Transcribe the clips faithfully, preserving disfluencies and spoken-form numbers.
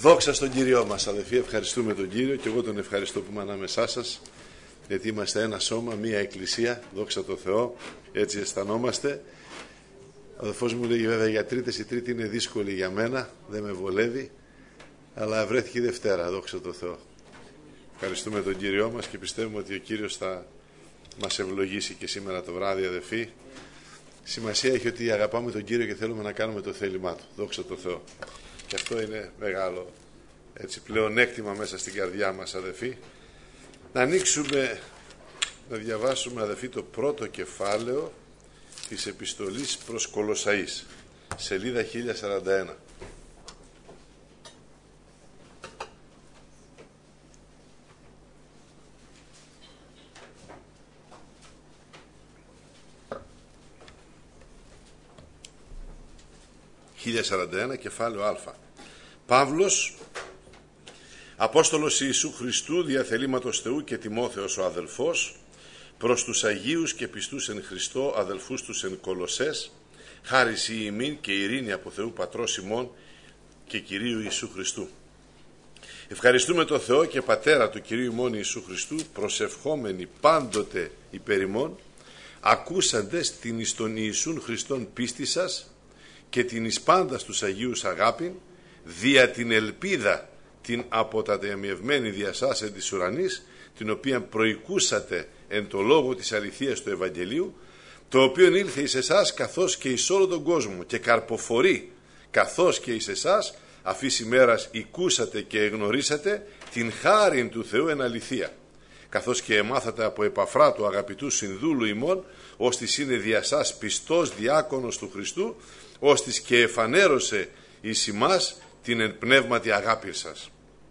Δόξα στον Κύριό μας, αδελφοί, ευχαριστούμε τον Κύριο και εγώ τον ευχαριστώ που είμαι ανάμεσά σας, γιατί είμαστε ένα σώμα, μία εκκλησία, δόξα τω Θεώ, έτσι αισθανόμαστε. Ο αδελφός μου λέγει βέβαια για Τρίτες, η Τρίτη είναι δύσκολη για μένα, δεν με βολεύει, αλλά βρέθηκε η Δευτέρα, δόξα τω Θεώ. Ευχαριστούμε τον Κύριό μας και πιστεύουμε ότι ο Κύριος θα μας ευλογήσει και σήμερα το βράδυ, αδελφοί. Σημασία έχει ότι αγαπάμε τον Κύριο και θέλουμε να κάνουμε το θέλημά Του, δόξα τω Θεώ. Και αυτό είναι μεγάλο έτσι, πλεονέκτημα μέσα στην καρδιά μας, αδελφοί. Να ανοίξουμε, να διαβάσουμε, αδελφοί, το πρώτο κεφάλαιο της επιστολής προς Κολοσσαείς, σελίδα χίλια σαράντα ένα. χίλια σαράντα ένα, κεφάλαιο Α. Παύλος, Απόστολος Ιησού Χριστού, δια θελήματος Θεού, και Τιμόθεος ο αδελφός, προς τους Αγίους και πιστούς εν Χριστώ αδελφούς τους εν Κολοσσές, χάρις η ημίν και ειρήνη από Θεού Πατρός ημών και Κυρίου Ιησού Χριστού. Ευχαριστούμε τον Θεό και Πατέρα του Κυρίου ημών Ιησού Χριστού, προσευχόμενοι πάντοτε υπέρ ημών, ακούσαντες την εις τον Ιησούν Χριστόν πίστη σας και την εις πάντα στους Αγίους αγάπην, δια την ελπίδα την αποτατεμιευμένη δια σας εν της ουρανής, την οποία προηκούσατε εν το λόγο της αληθείας του Ευαγγελίου, το οποίο ήλθε εις εσάς καθώς και εις όλο τον κόσμο και καρποφορεί καθώς και εις εσάς, αφής ημέρας οικούσατε και εγνωρίσατε την χάριν του Θεού εν αληθεία, καθώς και εμάθατε από Επαφρά του αγαπητού συνδούλου ημών, ώστις είναι δια σας πιστός διάκονος του Χριστού, ώστις και εφανέρωσε εις ημάς την εν πνεύματι αγάπη σας.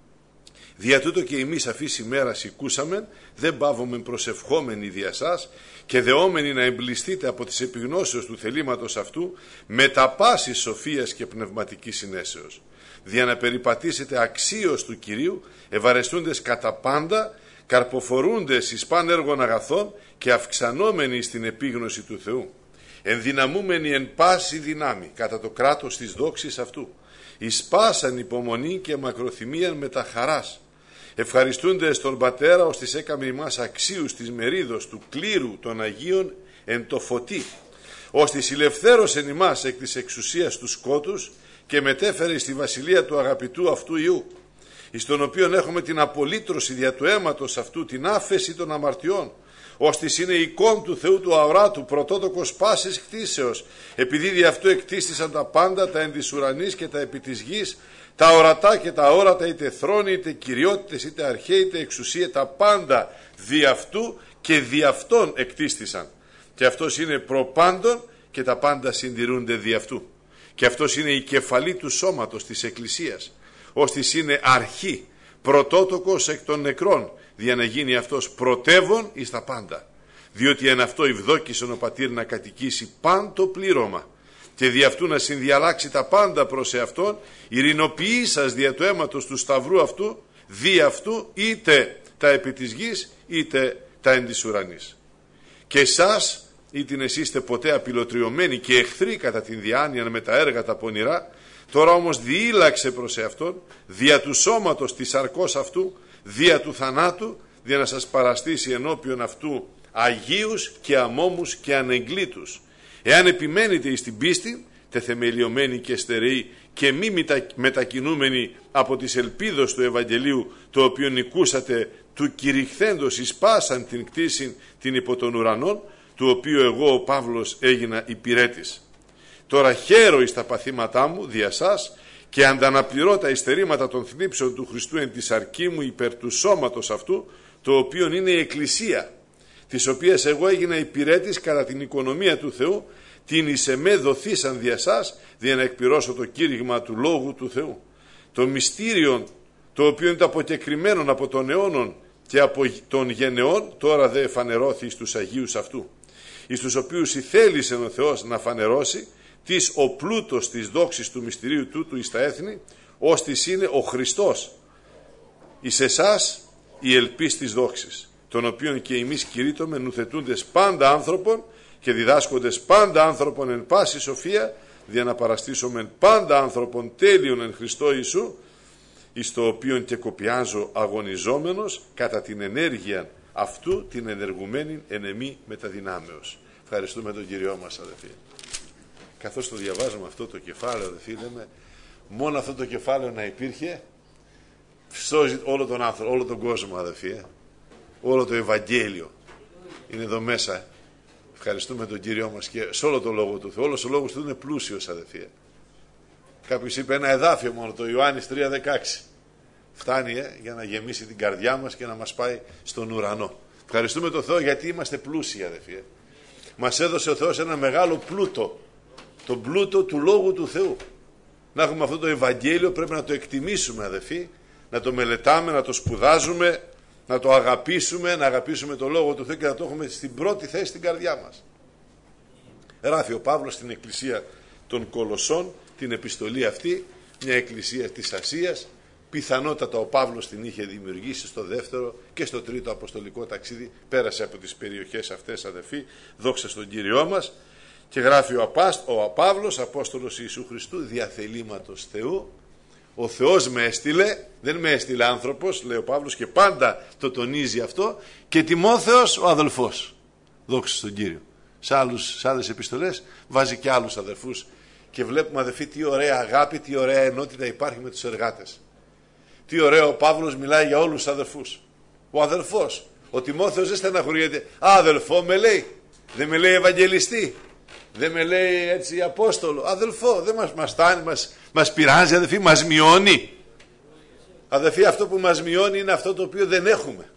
Δια τούτο και εμείς αφής ημέρας οικούσαμεν, δεν παύομεν προσευχόμενοι δια σας και δεόμενοι να εμπληστείτε από τις επιγνώσεως του θελήματος αυτού με τα πάσης σοφίας και πνευματικής συνέσεως, δια να περιπατήσετε αξίως του Κυρίου, ευαρεστούντες κατά πάντα, καρποφορούντες εις παν έργων αγαθών και αυξανόμενοι στην επίγνωση του Θεού, ενδυναμούμενοι εν πάση δυνάμει κατά το κράτος της δόξης αυτού, εις πάσαν υπομονή και μακροθυμίαν με τα χαράς, ευχαριστούνται στον Πατέρα ως της έκαμε ημάς αξίους της μερίδος του κλήρου των Αγίων εν το φωτί, ως της ηλευθέρωσεν ημάς εκ της εξουσίας του σκότους και μετέφερε στη βασιλεία του αγαπητού αυτού Υιού, εις τον οποίον έχουμε την απολύτρωση δια του αίματος αυτού, την άφεση των αμαρτιών, ώστις είναι εικόν του Θεού του αοράτου, πρωτότοκος πάσης κτίσεως, επειδή δι' αυτού εκτίστησαν τα πάντα, τα εν της ουρανής και τα επί της γης, τα ορατά και τα όρατα, είτε θρόνοι, είτε κυριότητες, είτε αρχαίοι, είτε εξουσία, τα πάντα δι' αυτού και δι' αυτόν εκτίστησαν. Και αυτός είναι προπάντων και τα πάντα συντηρούνται δι' αυτού. Και αυτός είναι η κεφαλή του σώματος της Εκκλησίας, ώστις είναι αρχή, πρωτότοκος εκ των νεκρών, δια να γίνει αυτός πρωτεύων εις τα πάντα. Διότι εν αυτό ευδόκησον ο Πατήρ να κατοικήσει παν το πλήρωμα και δι' αυτού να συνδιαλλάξει τα πάντα προς εαυτόν, ειρηνοποιήσας δια του αίματος του σταυρού αυτού, δι' αυτού είτε τα επί της γης είτε τα εν της ουρανής. Και εσάς, είτε εσείστε ποτέ απειλωτριωμένοι και εχθροί κατά την διάνοια με τα έργα τα πονηρά, τώρα όμως διήλαξε προς εαυτόν, δια του σώματος της σαρκός αυτού, δια του θανάτου, δια να σας παραστήσει ενώπιον αυτού αγίους και αμόμους και ανεγκλήτους. Εάν επιμένετε εις την πίστη, τεθεμελιωμένοι και στερεοί και μη μετακινούμενοι από τις ελπίδος του Ευαγγελίου, το οποίο νικούσατε του κηρυχθέντος εις πάσαν την κτήση την υπό των ουρανών, του οποίου εγώ ο Παύλος έγινα υπηρέτης. Τώρα χαίρω εις τα παθήματά μου δια σας και ανταναπληρώ τα υστερήματα των θλίψεων του Χριστού εν τη σαρκή μου υπέρ του σώματος αυτού, το οποίο είναι η Εκκλησία, της οποίας εγώ έγινα υπηρέτης κατά την οικονομία του Θεού, την εις εμέ δοθήσαν δια σας, δια να εκπληρώσω το κήρυγμα του Λόγου του Θεού. Το μυστήριο, το οποίο είναι το αποκεκριμένο από τον αιώνων και από των γενεών, τώρα δε εφανερώθη στους Αγίους αυτού, εις τους οποίους ηθέλησε ο Θεός να φανερώσει της ο πλούτος της δόξης του μυστηρίου τούτου εις τα έθνη, ώστις είναι ο Χριστός εις εσάς η ελπίς της δόξης, τον οποίον και εμείς κηρύττωμεν νουθετούντες πάντα άνθρωπον και διδάσκοντες πάντα άνθρωπον εν πάση σοφία, δια να παραστήσομεν πάντα άνθρωπον τέλειον εν Χριστώ Ιησού, εις το οποίον και κοπιάζω αγωνιζόμενος κατά την ενέργεια αυτού την ενεργουμένη εν εμή μεταδυνάμεως. Ευχαριστούμε τον Κύριό μας, αδελφοί. Καθώς το διαβάζουμε αυτό το κεφάλαιο, αδελφοί, λέμε, μόνο αυτό το κεφάλαιο να υπήρχε, σώζει όλο τον άνθρωπο, όλο τον κόσμο, αδελφοί, ε. όλο το Ευαγγέλιο είναι εδώ μέσα. Ευχαριστούμε τον Κύριό μας και σε όλο το Λόγο του Θεού. Όλος ο Λόγος του είναι πλούσιος, αδελφοί. Κάποιος είπε ένα εδάφιο μόνο, το Ιωάννης τρία δεκαέξι. Φτάνει ε, για να γεμίσει την καρδιά μας και να μας πάει στον ουρανό. Ευχαριστούμε τον Θεό γιατί είμαστε πλούσιοι, αδελφοί. Μας έδωσε ο Θεός ένα μεγάλο πλούτο, τον πλούτο του Λόγου του Θεού. Να έχουμε αυτό το Ευαγγέλιο, πρέπει να το εκτιμήσουμε, αδελφοί, να το μελετάμε, να το σπουδάζουμε, να το αγαπήσουμε, να αγαπήσουμε το Λόγο του Θεού και να το έχουμε στην πρώτη θέση στην καρδιά μας. Γράφει ο Παύλος στην εκκλησία των Κολοσσών την επιστολή αυτή, μια εκκλησία της Ασίας. Πιθανότατα ο Παύλος την είχε δημιουργήσει στο δεύτερο και στο τρίτο αποστολικό ταξίδι. Πέρασε από τις περιοχές αυτές, αδελφοί, δόξα στον Κύριό μας. Και γράφει ο, Απάστ, ο Παύλος, Απόστολος Ιησού Χριστού, διαθελήματος Θεού. Ο Θεός με έστειλε, δεν με έστειλε άνθρωπος, λέει ο Παύλος, και πάντα το τονίζει αυτό, και Τιμόθεος ο αδελφός. Δόξα στον Κύριο. Σε, άλλους, σε άλλες επιστολές βάζει και άλλους αδελφούς και βλέπουμε, αδελφοί, τι ωραία αγάπη, τι ωραία ενότητα υπάρχει με τους εργάτες. Τι ωραίο ο Παύλος μιλάει για όλους τους αδελφούς. Ο αδελφός, ο Τιμόθεος δεν στεναχωριέται. Α, αδελφό με λέει, δεν με λέει Ευαγγελιστή, δεν με λέει έτσι Απόστολο. Αδελφό, δεν μας, μας φτάνει, μας, μας πειράζει, αδελφοί, μας μειώνει. Αδελφοί, αυτό που μας μειώνει είναι αυτό το οποίο δεν έχουμε.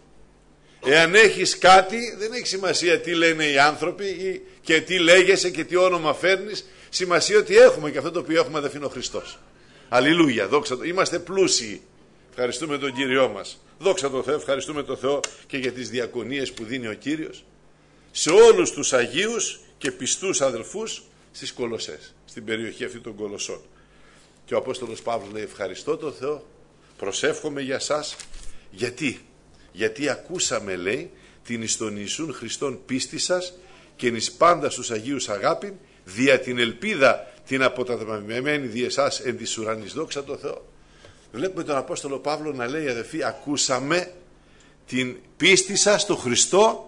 Εάν έχεις κάτι, δεν έχει σημασία τι λένε οι άνθρωποι και τι λέγεσαι και τι όνομα φέρνεις. Σημασία ότι έχουμε και αυτό το οποίο έχουμε, αδελφοί, είναι ο Χριστός. Αλληλούια, δόξα τω. Είμαστε πλούσιοι. Ευχαριστούμε τον Κύριό μας. Δόξα τω Θεώ, ευχαριστούμε τον Θεό και για τις διακονίες που δίνει ο Κύριος σε όλους τους Αγίους και πιστούς αδελφούς στις Κολοσσές, στην περιοχή αυτή των Κολοσσών. Και ο Απόστολος Παύλος λέει, ευχαριστώ τον Θεό, προσεύχομαι για σας. Γιατί? Γιατί ακούσαμε, λέει, την εις τον Ιησούν Χριστόν πίστη σας και εις πάντα στους Αγίους αγάπην, δια την ελπίδα την αποταδεμένη δι' εσάς εν της ουρανής. Δόξα τω Θεώ. Βλέπουμε τον Απόστολο Παύλο να λέει, αδελφοί, ακούσαμε την πίστη σας στο Χριστό,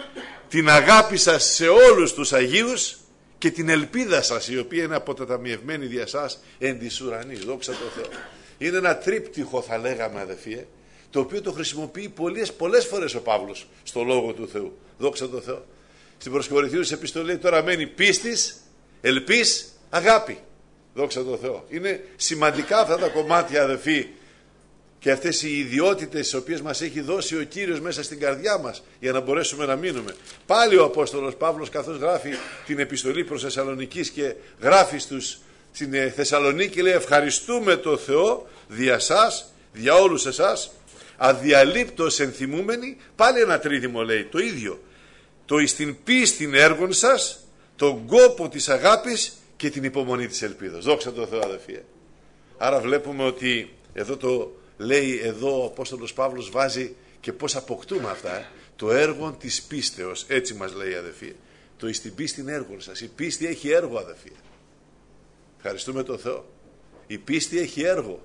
την αγάπη σας σε όλους τους Αγίους και την ελπίδα σας η οποία είναι αποταταμιευμένη δια σας εν της ουρανής. Δόξα τω Θεώ. Είναι ένα τρίπτυχο, θα λέγαμε, αδελφοί, το οποίο το χρησιμοποιεί πολλές, πολλές φορές ο Παύλος στο Λόγο του Θεού. Δόξα τω Θεώ. Στην προς Κορινθίους επιστολή τώρα μένει πίστης, ελπίς, αγάπη. Δόξα τω Θεώ. Είναι σημαντικά αυτά τα κομμάτια, αδελφοί, και αυτές οι ιδιότητες τις οποίες μας έχει δώσει ο Κύριος μέσα στην καρδιά μας για να μπορέσουμε να μείνουμε. Πάλι ο Απόστολος Παύλος, καθώς γράφει την επιστολή προς Θεσσαλονικής και γράφει στους, στην Θεσσαλονίκη, λέει, ευχαριστούμε το Θεό δια σας, δια όλους εσάς, αδιαλείπτως ενθυμούμενοι. Πάλι ένα τρίδημο λέει το ίδιο, το εις την πίστην έργων σας, τον κόπο της αγάπης και την υπομονή της ελπίδας. Δόξα τω Θεώ, αδελφοί. Άρα βλέπουμε ότι εδώ το λέει, εδώ ο Απόστολος Παύλος βάζει και πώς αποκτούμε αυτά, ε? το έργο της πίστεως, έτσι μας λέει, αδελφοί, το εις την πίστην έργων σας. Η πίστη έχει έργο, αδελφοί. Ευχαριστούμε τον Θεό. Η πίστη έχει έργο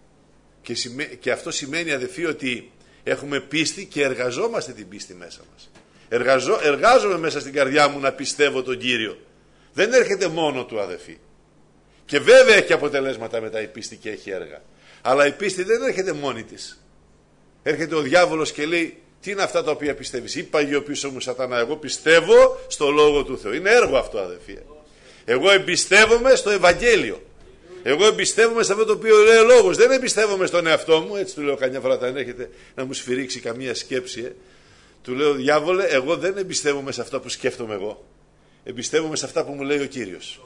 και, σημα... και αυτό σημαίνει, αδελφοί, ότι έχουμε πίστη και εργαζόμαστε την πίστη μέσα μας. Εργαζό... Εργάζομαι μέσα στην καρδιά μου να πιστεύω τον Κύριο. Δεν έρχεται μόνο του, αδελφοί. Και βέβαια έχει αποτελέσματα μετά η πίστη και έχει έργα. Αλλά η πίστη δεν έρχεται μόνη της. Έρχεται ο διάβολος και λέει, τι είναι αυτά τα οποία πιστεύεις? Ή παγιοποιήσω μου σατανά, εγώ πιστεύω στο Λόγο του Θεού. Είναι έργο αυτό, αδελφοί. Εγώ εμπιστεύομαι στο Ευαγγέλιο. Εγώ εμπιστεύομαι σε αυτό το οποίο λέει ο Λόγος. Δεν εμπιστεύομαι στον εαυτό μου. Έτσι του λέω καμιά φορά όταν έρχεται να μου σφυρίξει καμία σκέψη. Ε. Του λέω, διάβολε, εγώ δεν εμπιστεύομαι σε αυτά που σκέφτομαι εγώ. Εμπιστεύομαι σε αυτά που μου λέει ο Κύριος.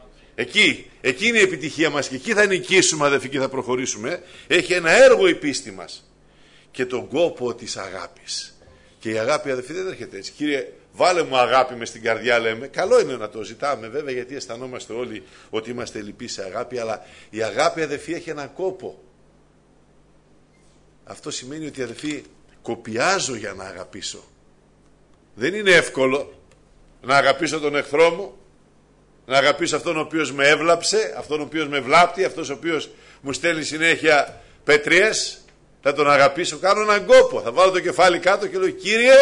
Εκεί, εκεί είναι η επιτυχία μας και εκεί θα νικήσουμε, αδελφοί, και θα προχωρήσουμε. Έχει ένα έργο η πίστη μας και τον κόπο της αγάπης. Και η αγάπη, αδελφοί, δεν έρχεται έτσι. Κύριε, βάλε μου αγάπη μες στην καρδιά, λέμε. Καλό είναι να το ζητάμε, βέβαια, γιατί αισθανόμαστε όλοι ότι είμαστε λυποί σε αγάπη. Αλλά η αγάπη, αδελφοί, έχει έναν κόπο. Αυτό σημαίνει ότι, αδελφοί, κοπιάζω για να αγαπήσω. Δεν είναι εύκολο να αγαπήσω τον εχθρό μου, να αγαπήσω αυτόν ο οποίος με έβλαψε, αυτόν ο οποίος με βλάπτει, αυτός ο οποίος μου στέλνει συνέχεια πέτριες, θα τον αγαπήσω, κάνω έναν κόπο, θα βάλω το κεφάλι κάτω και λέω Κύριε,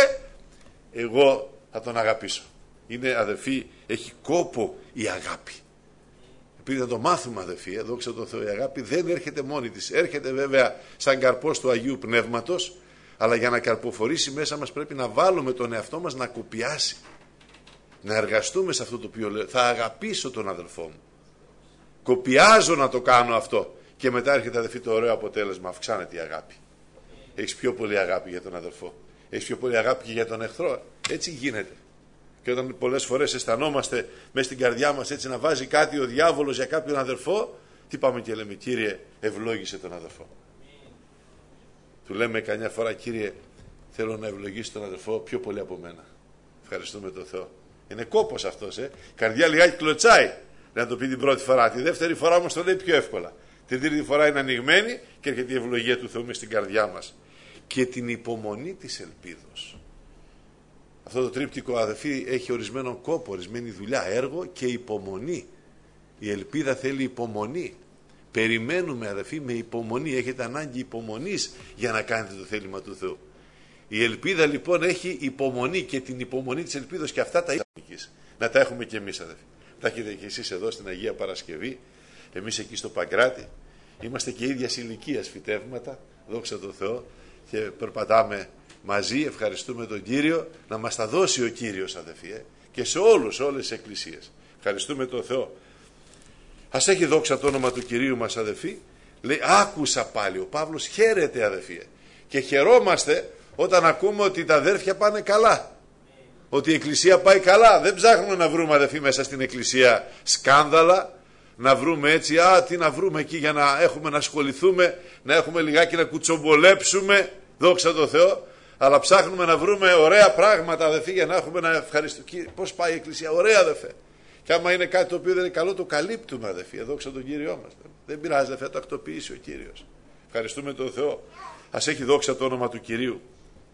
εγώ θα τον αγαπήσω. Είναι, αδελφοί, έχει κόπο η αγάπη. Επειδή θα το μάθουμε, αδελφοί, δόξα τω Θεώ, η αγάπη δεν έρχεται μόνη της. Έρχεται βέβαια σαν καρπός του Αγίου Πνεύματος, αλλά για να καρποφορήσει μέσα μας πρέπει να βάλουμε τον εαυτό μας να κοπιάσει. Να εργαστούμε σε αυτό το οποίο λέω. Θα αγαπήσω τον αδελφό μου. Κοπιάζω να το κάνω αυτό. Και μετά έρχεται, αδελφοί, το ωραίο αποτέλεσμα. Αυξάνεται η αγάπη. Έχεις πιο πολύ αγάπη για τον αδελφό. Έχεις πιο πολύ αγάπη και για τον εχθρό. Έτσι γίνεται. Και όταν πολλές φορές αισθανόμαστε μέσα στην καρδιά μας έτσι να βάζει κάτι ο διάβολος για κάποιον αδελφό, τι πάμε και λέμε? Κύριε, ευλόγησε τον αδελφό. Του λέμε καμιά φορά, Κύριε, θέλω να ευλογήσει τον αδελφό πιο πολύ από μένα. Ευχαριστούμε τον Θεό. Είναι κόπος αυτός, ε. Η καρδιά λιγάκι κλωτσάει να το πει την πρώτη φορά. Τη δεύτερη φορά όμως το λέει πιο εύκολα. Την τρίτη φορά είναι ανοιγμένη και έρχεται η ευλογία του Θεού μες στην καρδιά μας. Και την υπομονή της ελπίδος. Αυτό το τρίπτικο, αδελφοί, έχει ορισμένο κόπο, ορισμένη δουλειά, έργο και υπομονή. Η ελπίδα θέλει υπομονή. Περιμένουμε, αδελφοί, με υπομονή. Έχετε ανάγκη υπομονής για να κάνετε το θέλημα του Θεού. Η ελπίδα λοιπόν έχει υπομονή και την υπομονή της ελπίδος και αυτά τα ίδια. Να τα έχουμε και εμείς, αδελφοί. Τα έχετε και εσείς εδώ στην Αγία Παρασκευή, εμείς εκεί στο Παγκράτη. Είμαστε και ίδιας ηλικίας φυτεύματα, δόξα τω Θεώ, και περπατάμε μαζί. Ευχαριστούμε τον Κύριο να μας τα δώσει ο Κύριος, αδελφοί, ε, και σε όλους, όλες τις εκκλησίες. Ευχαριστούμε τον Θεό. Ας έχει δόξα το όνομα του Κυρίου μας, αδελφοί. Λέει, άκουσα πάλι, ο Παύλος χαίρεται, αδελφοί, ε, και χαιρόμαστε όταν ακούμε ότι τα αδέρφια πάνε καλά. Ότι η εκκλησία πάει καλά. Δεν ψάχνουμε να βρούμε, αδελφοί, μέσα στην εκκλησία σκάνδαλα, να βρούμε έτσι, α, τι να βρούμε εκεί για να έχουμε να ασχοληθούμε, να έχουμε λιγάκι να κουτσομπολέψουμε, δόξα τω Θεώ, αλλά ψάχνουμε να βρούμε ωραία πράγματα, αδελφοί, για να έχουμε να ευχαριστούμε. Πώς πάει η εκκλησία? Ωραία, αδελφέ. Και άμα είναι κάτι το οποίο δεν είναι καλό, το καλύπτουμε, αδελφοί, δόξα τον Κύριό μας. Δεν πειράζει, αδελφέ, θα το ακτοποιήσει ο Κύριος. Ευχαριστούμε τον Θεό. Ας έχει δόξα το όνομα του Κυρίου.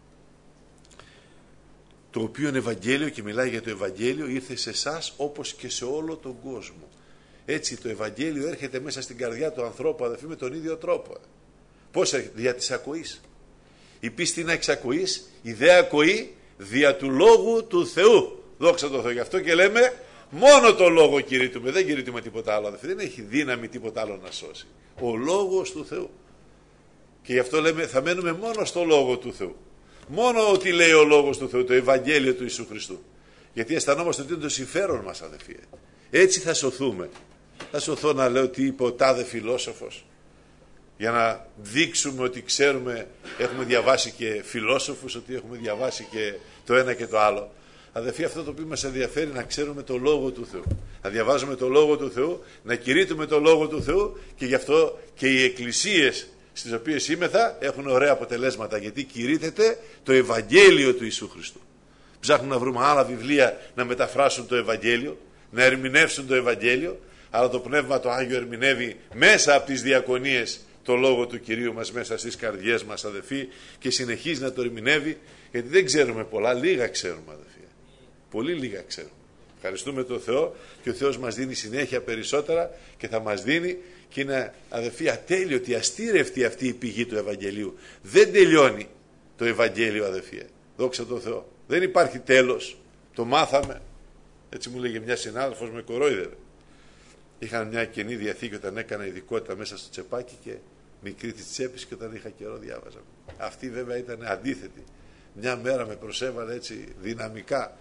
Το οποίο είναι Ευαγγέλιο και μιλάει για το Ευαγγέλιο, ήρθε σε εσάς όπως και σε όλο τον κόσμο. Έτσι το Ευαγγέλιο έρχεται μέσα στην καρδιά του ανθρώπου, αδελφοί, με τον ίδιο τρόπο. Πώς έρχεται? Δια της ακοής. Η πίστη είναι εξακοής, η δε ακοή δια του Λόγου του Θεού. Δόξα τω Θεώ. Γι' αυτό και λέμε μόνο το Λόγο κηρύττουμε. Δεν κηρύττουμε τίποτα άλλο, αδελφοί. Δεν έχει δύναμη τίποτα άλλο να σώσει. Ο Λόγος του Θεού. Και γι' αυτό λέμε θα μένουμε μόνο στο Λόγο του Θεού. Μόνο ότι λέει ο Λόγος του Θεού, το Ευαγγέλιο του Ιησού Χριστού. Γιατί αισθανόμαστε ότι είναι το συμφέρον μας, αδελφοί. Έτσι θα σωθούμε. Θα σωθώ να λέω τι είπε ο τάδε φιλόσοφος, για να δείξουμε ότι ξέρουμε, έχουμε διαβάσει και φιλόσοφους, ότι έχουμε διαβάσει και το ένα και το άλλο. Αδελφοί, αυτό το οποίο μας ενδιαφέρει να ξέρουμε το Λόγο του Θεού. Να διαβάζουμε το Λόγο του Θεού, να κηρύττουμε το Λόγο του Θεού, και γι' αυτό και οι εκκλησίες στις οποίες είμεθα έχουν ωραία αποτελέσματα, γιατί κηρύττεται το Ευαγγέλιο του Ιησού Χριστού. Ψάχνουν να βρούμε άλλα βιβλία να μεταφράσουν το Ευαγγέλιο, να ερμηνεύσουν το Ευαγγέλιο, αλλά το Πνεύμα το Άγιο ερμηνεύει μέσα από τις διακονίες το Λόγο του Κυρίου μας μέσα στις καρδιές μας, αδελφοί, και συνεχίζει να το ερμηνεύει, γιατί δεν ξέρουμε πολλά, λίγα ξέρουμε, αδελφοί. Πολύ λίγα ξέρουμε. Ευχαριστούμε τον Θεό, και ο Θεός μας δίνει συνέχεια περισσότερα και θα μας δίνει, και είναι, αδελφοί, ατέλειωτη, αστήρευτη αυτή η πηγή του Ευαγγελίου. Δεν τελειώνει το Ευαγγέλιο, αδελφοί. Δόξα τω Θεώ. Δεν υπάρχει τέλος. Το μάθαμε. Έτσι μου λέγε μια συνάδελφος, με κορόιδευε. Είχαν μια Καινή Διαθήκη όταν έκανα ειδικότητα μέσα στο τσεπάκι και μικρή της τσέπης, και όταν είχα καιρό διάβαζα. Αυτή βέβαια ήταν αντίθετη. Μια μέρα με προσέβαλε έτσι δυναμικά.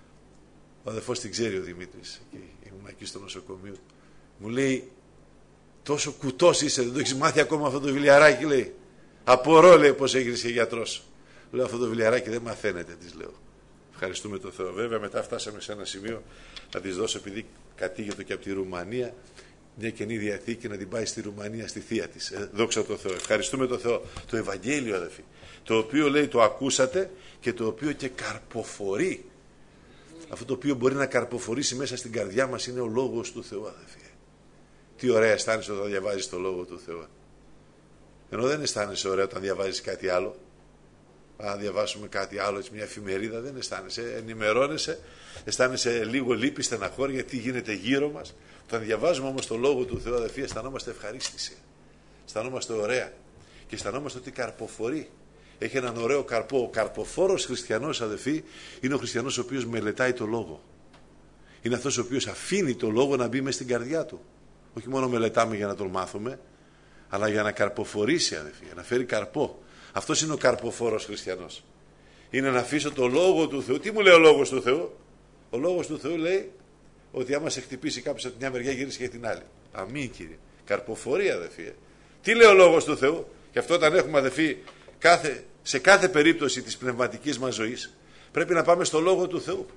Ο αδελφός την ξέρει, ο Δημήτρης, και ήμουν εκεί στο νοσοκομείο. Μου λέει, τόσο κουτός είσαι, δεν το έχεις μάθει ακόμα αυτό το βιβλιαράκι, λέει. Απορώ, λέει, πως έγινες και γιατρός. Λέω, αυτό το βιβλιαράκι δεν μαθαίνεται, της λέω. Ευχαριστούμε τον Θεό. Βέβαια μετά φτάσαμε σε ένα σημείο να της δώσω, επειδή κατήγεται και από τη Ρουμανία, μια Καινή Διαθήκη, να την πάει στη Ρουμανία, στη θεία της. Ε, δόξα τω Θεώ. Ευχαριστούμε τον Θεό. Το Ευαγγέλιο, αδελφοί, το οποίο, λέει, το ακούσατε και το οποίο και καρποφορεί. Αυτό το οποίο μπορεί να καρποφορήσει μέσα στην καρδιά μας είναι ο Λόγος του Θεού, αδελφοί. Τι ωραία αισθάνεσαι όταν διαβάζεις το Λόγο του Θεού. Ενώ δεν αισθάνεσαι ωραία όταν διαβάζεις κάτι άλλο. Αν διαβάσουμε κάτι άλλο, έτσι, μια εφημερίδα, δεν αισθάνεσαι. Ενημερώνεσαι, αισθάνεσαι λίγο λύπη, στεναχώρια, τι γίνεται γύρω μας. Όταν διαβάζουμε όμως το Λόγο του Θεού, αδελφοί, αισθανόμαστε ευχαρίστηση. Αισθανόμαστε ωραία. και αισθανόμαστε ότι καρποφορεί. Έχει έναν ωραίο καρπό. Ο καρποφόρος χριστιανός, αδελφοί, είναι ο χριστιανός ο οποίος μελετάει το λόγο. Είναι αυτός ο οποίος αφήνει το λόγο να μπει μες στην καρδιά του. Όχι μόνο μελετάμε για να τον μάθουμε, αλλά για να καρποφορήσει, αδελφοί, για να φέρει καρπό. Αυτός είναι ο καρποφόρος χριστιανός. Είναι να αφήσω το λόγο του Θεού. Τι μου λέει ο λόγος του Θεού? Ο λόγος του Θεού λέει ότι άμα σε χτυπήσει κάποιος από την μια μεριά, γυρίσει για την άλλη. Αμήν, κύριε. Καρποφορία, αδελφοί. Τι λέει ο λόγος του Θεού? Γι' αυτό όταν έχουμε, αδελφοί, κάθε, σε κάθε περίπτωση της πνευματικής μας ζωής, πρέπει να πάμε στο λόγο του Θεού.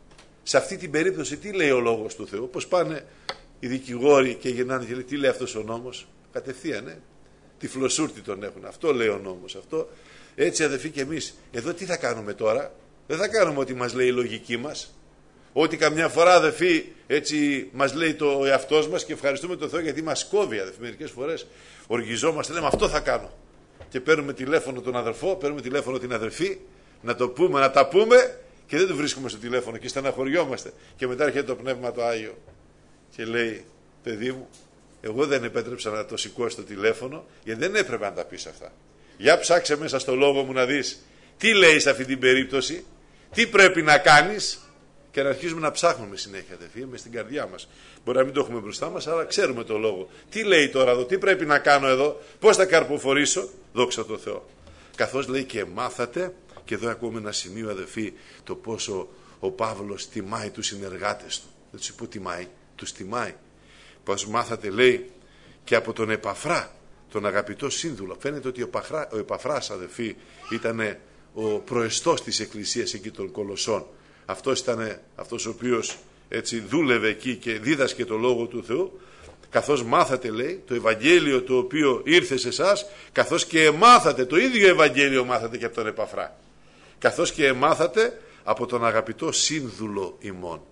Σε αυτή την περίπτωση τι λέει ο λόγος του Θεού? Πώς πάνε οι δικηγόροι και γυρνάνε και λέει τι λέει αυτός ο νόμος? Κατευθείαν, ε? Τυφλοσούρτη τον έχουν. Αυτό λέει ο νόμος. Αυτό. Έτσι, αδελφοί, και εμείς εδώ τι θα κάνουμε τώρα? Δεν θα κάνουμε ό,τι μας λέει η λογική μας. Ότι καμιά φορά, αδελφοί, έτσι μας λέει το εαυτός μας και ευχαριστούμε τον Θεό γιατί μας κόβει, αδελφοί. Μερικές φορές οργιζόμαστε, λέμε αυτό θα κάνω. Και παίρνουμε τηλέφωνο τον αδερφό, παίρνουμε τηλέφωνο την αδερφή, να το πούμε, να τα πούμε και δεν το βρίσκουμε στο τηλέφωνο και στεναχωριόμαστε. Και μετά έρχεται το Πνεύμα το Άγιο και λέει, παιδί μου, εγώ δεν επέτρεψα να το σηκώσει το τηλέφωνο γιατί δεν έπρεπε να τα πεις αυτά. Για ψάξε μέσα στο λόγο μου να δεις τι λέει σε αυτή την περίπτωση, τι πρέπει να κάνεις και να αρχίζουμε να ψάχνουμε συνέχεια, αδελφοί, μες στην καρδιά μας. Μπορεί να μην το έχουμε μπροστά μας, αλλά ξέρουμε το λόγο. Τι λέει τώρα εδώ, τι πρέπει να κάνω εδώ, πώς θα καρποφορήσω? Δόξα τω Θεώ. Καθώς λέει και μάθατε, και εδώ ακούμε ένα σημείο, αδελφοί, το πόσο ο Παύλος τιμάει τους συνεργάτες του. Δεν τους υποτιμάει, τους τιμάει. Πώς μάθατε, λέει, και από τον Επαφρά, τον αγαπητό σύνδουλο. Φαίνεται ότι ο, Παχρά, ο Επαφράς, αδελφοί, ήταν ο προεστός της εκκλησίας εκεί των Κολοσσών. Αυτός ήταν αυτός ο οποίος έτσι δούλευε εκεί και δίδασκε το λόγο του Θεού. Καθώς μάθατε, λέει, το Ευαγγέλιο το οποίο ήρθε σε εσάς, καθώς και εμάθατε, το ίδιο Ευαγγέλιο μάθατε και από τον Επαφρά. Καθώς και εμάθατε από τον αγαπητό σύνδουλο ημών.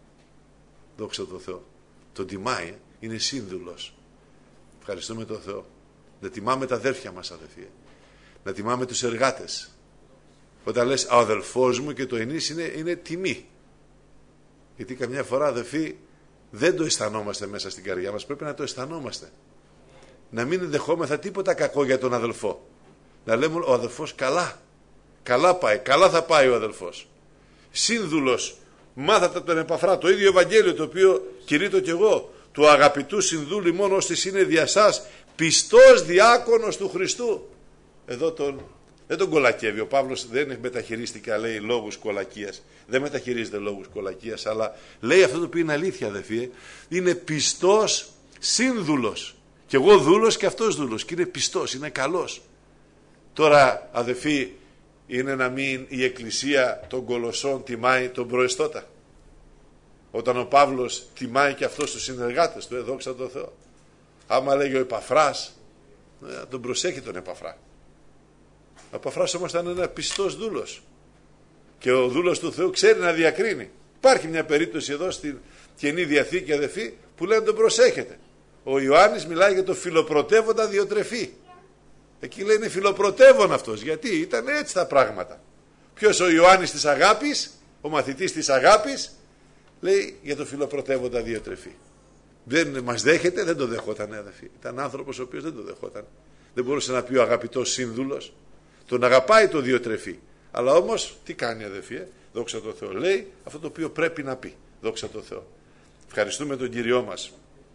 Δόξα τω Θεώ. Τον τιμάει, είναι σύνδουλος. Ευχαριστούμε τον Θεό. Να τιμάμε τα αδέρφια μας, αδελφοί. Να τιμάμε τους εργάτες. Όταν λες ο αδελφός μου και το ενίς είναι, είναι τιμή. Γιατί καμιά φορά, αδελφοί, δεν το αισθανόμαστε μέσα στην καρδιά μας. Πρέπει να το αισθανόμαστε. Να μην δεχόμεθα τίποτα κακό για τον αδελφό. Να λέμε ο αδελφός καλά. Καλά πάει, καλά θα πάει ο αδελφός. Σύνδουλος, μάθατε τον Επαφρά, το ίδιο Ευαγγέλιο το οποίο κηρύττω κι εγώ, του αγαπητού συνδούλου ημών ώστις είναι δια σας πιστός διάκονος του Χριστού. Εδώ τον, δεν τον κολακεύει. Ο Παύλος δεν μεταχειρίστηκε, λέει, λόγους κολακίας. Δεν μεταχειρίζεται λόγους κολακίας, αλλά λέει αυτό το οποίο είναι αλήθεια, αδελφοί. Είναι πιστός σύνδουλος. Και εγώ δούλος και αυτός δούλος. Και είναι πιστός, είναι καλός. Τώρα, αδελφοί, είναι να μην η Εκκλησία των Κολοσσών τιμάει τον προεστώτα? Όταν ο Παύλος τιμάει και αυτός τους συνεργάτες του, ε, δόξα τω Θεώ. Άμα λέγει ο Επαφράς, ε, τον προσέχει τον Επαφρά. Ο Επαφράς όμως ήταν ένα πιστός δούλος. Και ο δούλος του Θεού ξέρει να διακρίνει. Υπάρχει μια περίπτωση εδώ στην Καινή Διαθήκη, αδελφοί, που λένε τον προσέχετε. Ο Ιωάννης μιλάει για το φιλοπρωτεύοντα Διοτρεφή. Εκεί λέει είναι φιλοπρωτεύον αυτός. Γιατί ήταν έτσι τα πράγματα. Ποιος? Ο Ιωάννης της αγάπης, ο μαθητής της αγάπης, λέει για το φιλοπρωτεύοντα Διοτρεφή. Δεν μας δέχεται, δεν το δεχόταν, αδελφοί. Ήταν άνθρωπος ο οποίος δεν το δεχόταν. Δεν μπορούσε να πει ο αγαπητός σύνδουλος. Τον αγαπάει το Διοτρεφή. Αλλά όμως τι κάνει, αδελφοί? Ε? Δόξα τω Θεώ. Λέει αυτό το οποίο πρέπει να πει. Δόξα τω Θεώ. Ευχαριστούμε τον Κύριό μας.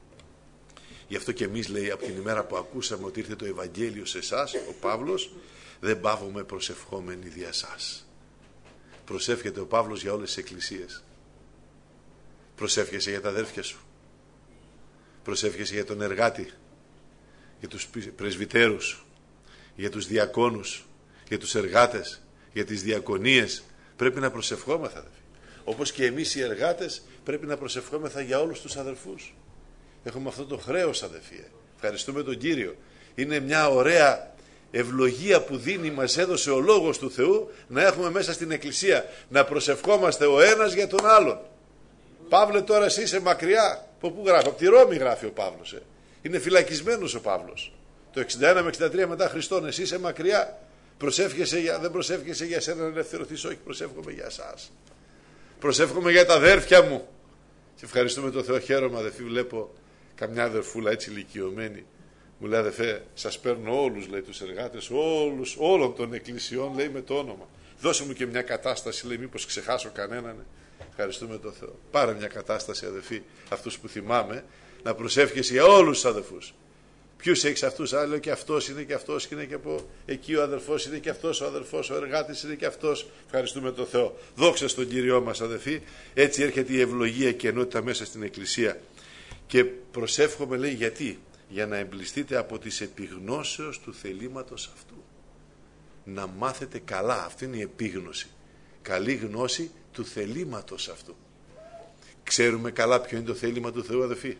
Γι' αυτό και εμείς, λέει, από την ημέρα που ακούσαμε ότι ήρθε το Ευαγγέλιο σε εσάς, ο Παύλος, δεν παύουμε προσευχόμενοι δια σας. Προσεύχεται ο Παύλος για όλες τις εκκλησίες. Προσεύχεσαι για τα αδέρφια σου. Προσεύχεσαι για τον εργάτη, για τους πρεσβυτέρους, για τους διακόνους, για τους εργάτες, για τις διακονίες. Πρέπει να προσευχόμεθα, αδελφοί. Όπως και εμείς οι εργάτες πρέπει να προσευχόμεθα για όλους τους αδελφούς. Έχουμε αυτό το χρέος, αδελφοί. Ευχαριστούμε τον Κύριο. Είναι μια ωραία ευλογία που δίνει, μας έδωσε ο Λόγος του Θεού, να έχουμε μέσα στην Εκκλησία να προσευχόμαστε ο ένας για τον άλλον. Παύλε, τώρα εσύ είσαι μακριά. Από πού γράφει? Από τη Ρώμη γράφει ο Παύλος. Ε. Είναι φυλακισμένος ο Παύλος. Το εξήντα ένα με εξήντα τρία μετά Χριστόν. Εσύ είσαι μακριά. Προσεύχεσαι για, δεν προσεύχεσαι για σένα να ελευθερωθείς? Όχι, προσεύχομαι για εσάς. Προσεύχομαι για τα αδέρφια μου. Και ευχαριστούμε τον Θεό. Χαίρομαι, αδελφοί, βλέπω καμιά αδερφούλα έτσι ηλικιωμένη Μου λέει, αδερφέ, σας παίρνω όλους, λέει, τους εργάτες, όλους, όλων των εκκλησιών, λέει, με το όνομα. Δώσε μου και μια κατάσταση, λέει, μήπως ξεχάσω κανέναν. Ευχαριστούμε τον Θεό. Πάρε μια κατάσταση, αδερφοί, αυτούς που θυμάμαι, να προσεύχεσαι για όλους τους αδερφούς. Ποιους έχεις αυτούς? Α, λέω, και αυτός είναι και αυτός και είναι και από εκεί ο αδερφός είναι και αυτός ο αδερφός, ο εργάτης είναι και αυτός. Ευχαριστούμε τον Θεό. Δόξα στον Κύριό μας, αδερφοί. Έτσι έρχεται η ευλογία και ενότητα μέσα στην Εκκλησία. Και προσεύχομαι, λέει, γιατί? Για να εμπληστείτε από τις επιγνώσεως του θελήματος αυτού. Να μάθετε καλά, αυτή είναι η επίγνωση. Καλή γνώση του θελήματος αυτού. Ξέρουμε καλά ποιο είναι το θέλημα του Θεού, αδερφοί?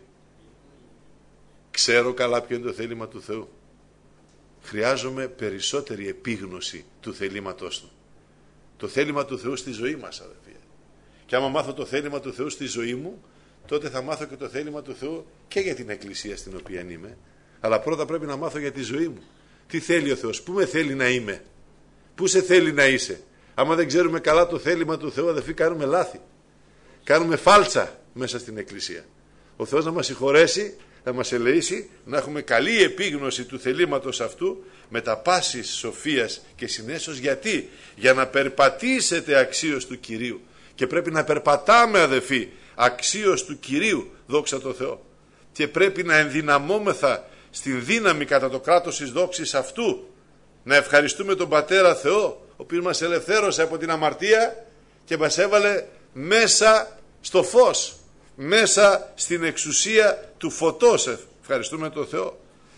Ξέρω καλά ποιο είναι το θέλημα του Θεού. Χρειάζομαι περισσότερη επίγνωση του θελήματός του. Το θέλημα του Θεού στη ζωή μας, αδερφοί. Και άμα μάθω το θέλημα του Θεού στη ζωή μου, τότε θα μάθω και το θέλημα του Θεού και για την Εκκλησία στην οποία είμαι. Αλλά πρώτα πρέπει να μάθω για τη ζωή μου. Τι θέλει ο Θεός, πού με θέλει να είμαι, πού σε θέλει να είσαι. Άμα δεν ξέρουμε καλά το θέλημα του Θεού, αδερφοί, κάνουμε λάθη. Κάνουμε φάλτσα μέσα στην Εκκλησία. Ο Θεός να μας συγχωρέσει, να μας ελεήσει, να έχουμε καλή επίγνωση του θελήματος αυτού, με τα πάσης σοφίας και συνέσεως. Γιατί? Για να περπατήσετε αξίως του Κυρίου. Και πρέπει να περπατάμε, αδερφοί, αξίως του Κυρίου, δόξα τω Θεώ. Και πρέπει να ενδυναμώμεθα στην δύναμη κατά το κράτος της δόξης αυτού. Να ευχαριστούμε τον Πατέρα Θεό, ο οποίος μας ελευθέρωσε από την αμαρτία και μας έβαλε μέσα στο φως, μέσα στην εξουσία του φωτός. Ευχαριστούμε τον Θεό.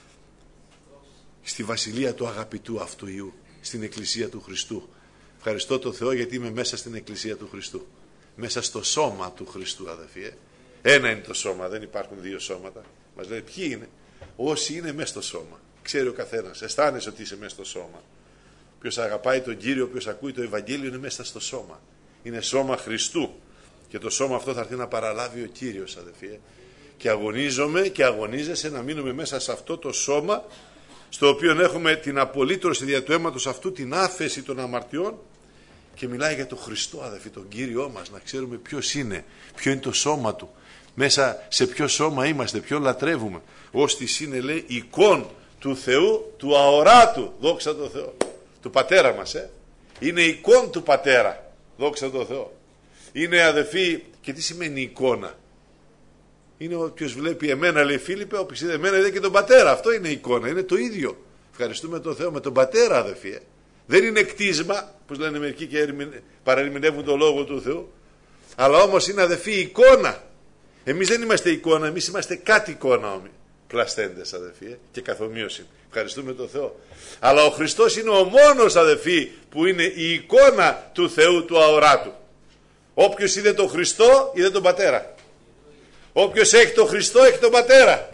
Στη βασιλεία του αγαπητού αυτού Υιού, στην Εκκλησία του Χριστού. Ευχαριστώ τον Θεό γιατί είμαι μέσα στην Εκκλησία του Χριστού. Μέσα στο σώμα του Χριστού, αδερφοί. Ε. Ένα είναι το σώμα, δεν υπάρχουν δύο σώματα. Μας λέει ποιοι είναι? Όσοι είναι μέσα στο σώμα. Ξέρει ο καθένας, αισθάνεσαι ότι είσαι μέσα στο σώμα. Ποιος αγαπάει τον Κύριο, ποιος ακούει το Ευαγγέλιο, είναι μέσα στο σώμα. Είναι σώμα Χριστού. Και το σώμα αυτό θα έρθει να παραλάβει ο Κύριος, αδερφοί. Και αγωνίζομαι και αγωνίζεσαι να μείνουμε μέσα σε αυτό το σώμα, στο οποίο έχουμε την απολύτρωση δια του αίματος αυτού, την άφεση των αμαρτιών. Και μιλάει για τον Χριστό, αδερφοί, τον Κύριό μας, να ξέρουμε ποιος είναι, ποιο είναι το σώμα του, μέσα σε ποιο σώμα είμαστε, ποιο λατρεύουμε. Ώστις είναι, λέει, εικόν του Θεού, του αοράτου, δόξα τω Θεώ, του Πατέρα μας. Ε. Είναι εικόν του Πατέρα, δόξα τω Θεώ. Είναι, αδερφοί, και τι σημαίνει εικόνα? Είναι όποιος βλέπει εμένα, λέει Φίλιππε, όποιος είδε εμένα είδε και τον Πατέρα. Αυτό είναι εικόνα, είναι το ίδιο. Ευχαριστούμε τον Θεό με τον Πατέρα, αδερφοί. Ε. Δεν είναι κτίσμα, όπως λένε μερικοί και παρερμηνεύουν το Λόγο του Θεού, αλλά όμως είναι, αδερφοί, εικόνα. Εμείς δεν είμαστε εικόνα, εμείς είμαστε κάτι εικόνα, πλαστέντες, αδερφοί, και καθομοίωση. Ευχαριστούμε τον Θεό. Αλλά ο Χριστός είναι ο μόνος, αδερφοί, που είναι η εικόνα του Θεού, του αοράτου. Όποιος είδε τον Χριστό, είδε τον Πατέρα. Όποιος έχει τον Χριστό, έχει τον Πατέρα.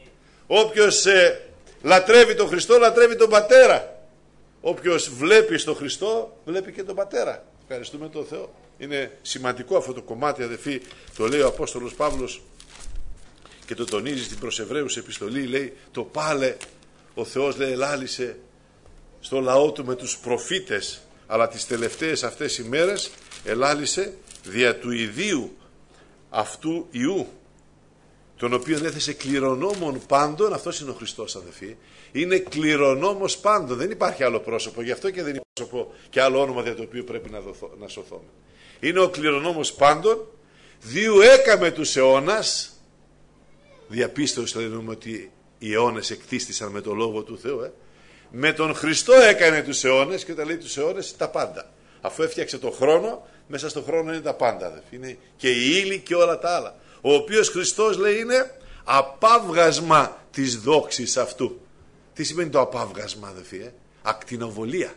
Όποιος ε, λατρεύει τον Χριστό, λατρεύει τον Πατέρα. Όποιος βλέπει στον Χριστό, βλέπει και τον Πατέρα. Ευχαριστούμε τον Θεό. Είναι σημαντικό αυτό το κομμάτι, αδερφοί. Το λέει ο Απόστολος Παύλος και το τονίζει στην προς Εβραίους επιστολή. Λέει, το πάλε ο Θεός, λέει, ελάλησε στο λαό του με τους προφήτες, αλλά τις τελευταίες αυτές ημέρες ελάλησε δια του ιδίου αυτού Υιού, τον οποίον έθεσε κληρονόμων πάντων. Αυτός είναι ο Χριστός, αδερφοί. Είναι κληρονόμος πάντων. Δεν υπάρχει άλλο πρόσωπο. Γι' αυτό και δεν υπάρχει πρόσωπο και άλλο όνομα για το οποίο πρέπει να, δοθώ, να σωθούμε. Είναι ο κληρονόμος πάντων, διού έκαμε τους αιώνας. Διαπίστωση λέμε ότι οι αιώνες εκτίστησαν με το Λόγο του Θεού. Ε. Με τον Χριστό έκανε τους αιώνες, και όταν λέει τους αιώνες, τα πάντα. Αφού έφτιαξε το χρόνο, μέσα στο χρόνο είναι τα πάντα. Αδερφοί. Είναι και η ύλη και όλα τα άλλα. Ο οποίος Χριστός, λέει, είναι απάβγασμα της δόξης αυτού. Τι σημαίνει το απάβγασμα, αδερφοί? Ε? Ακτινοβολία.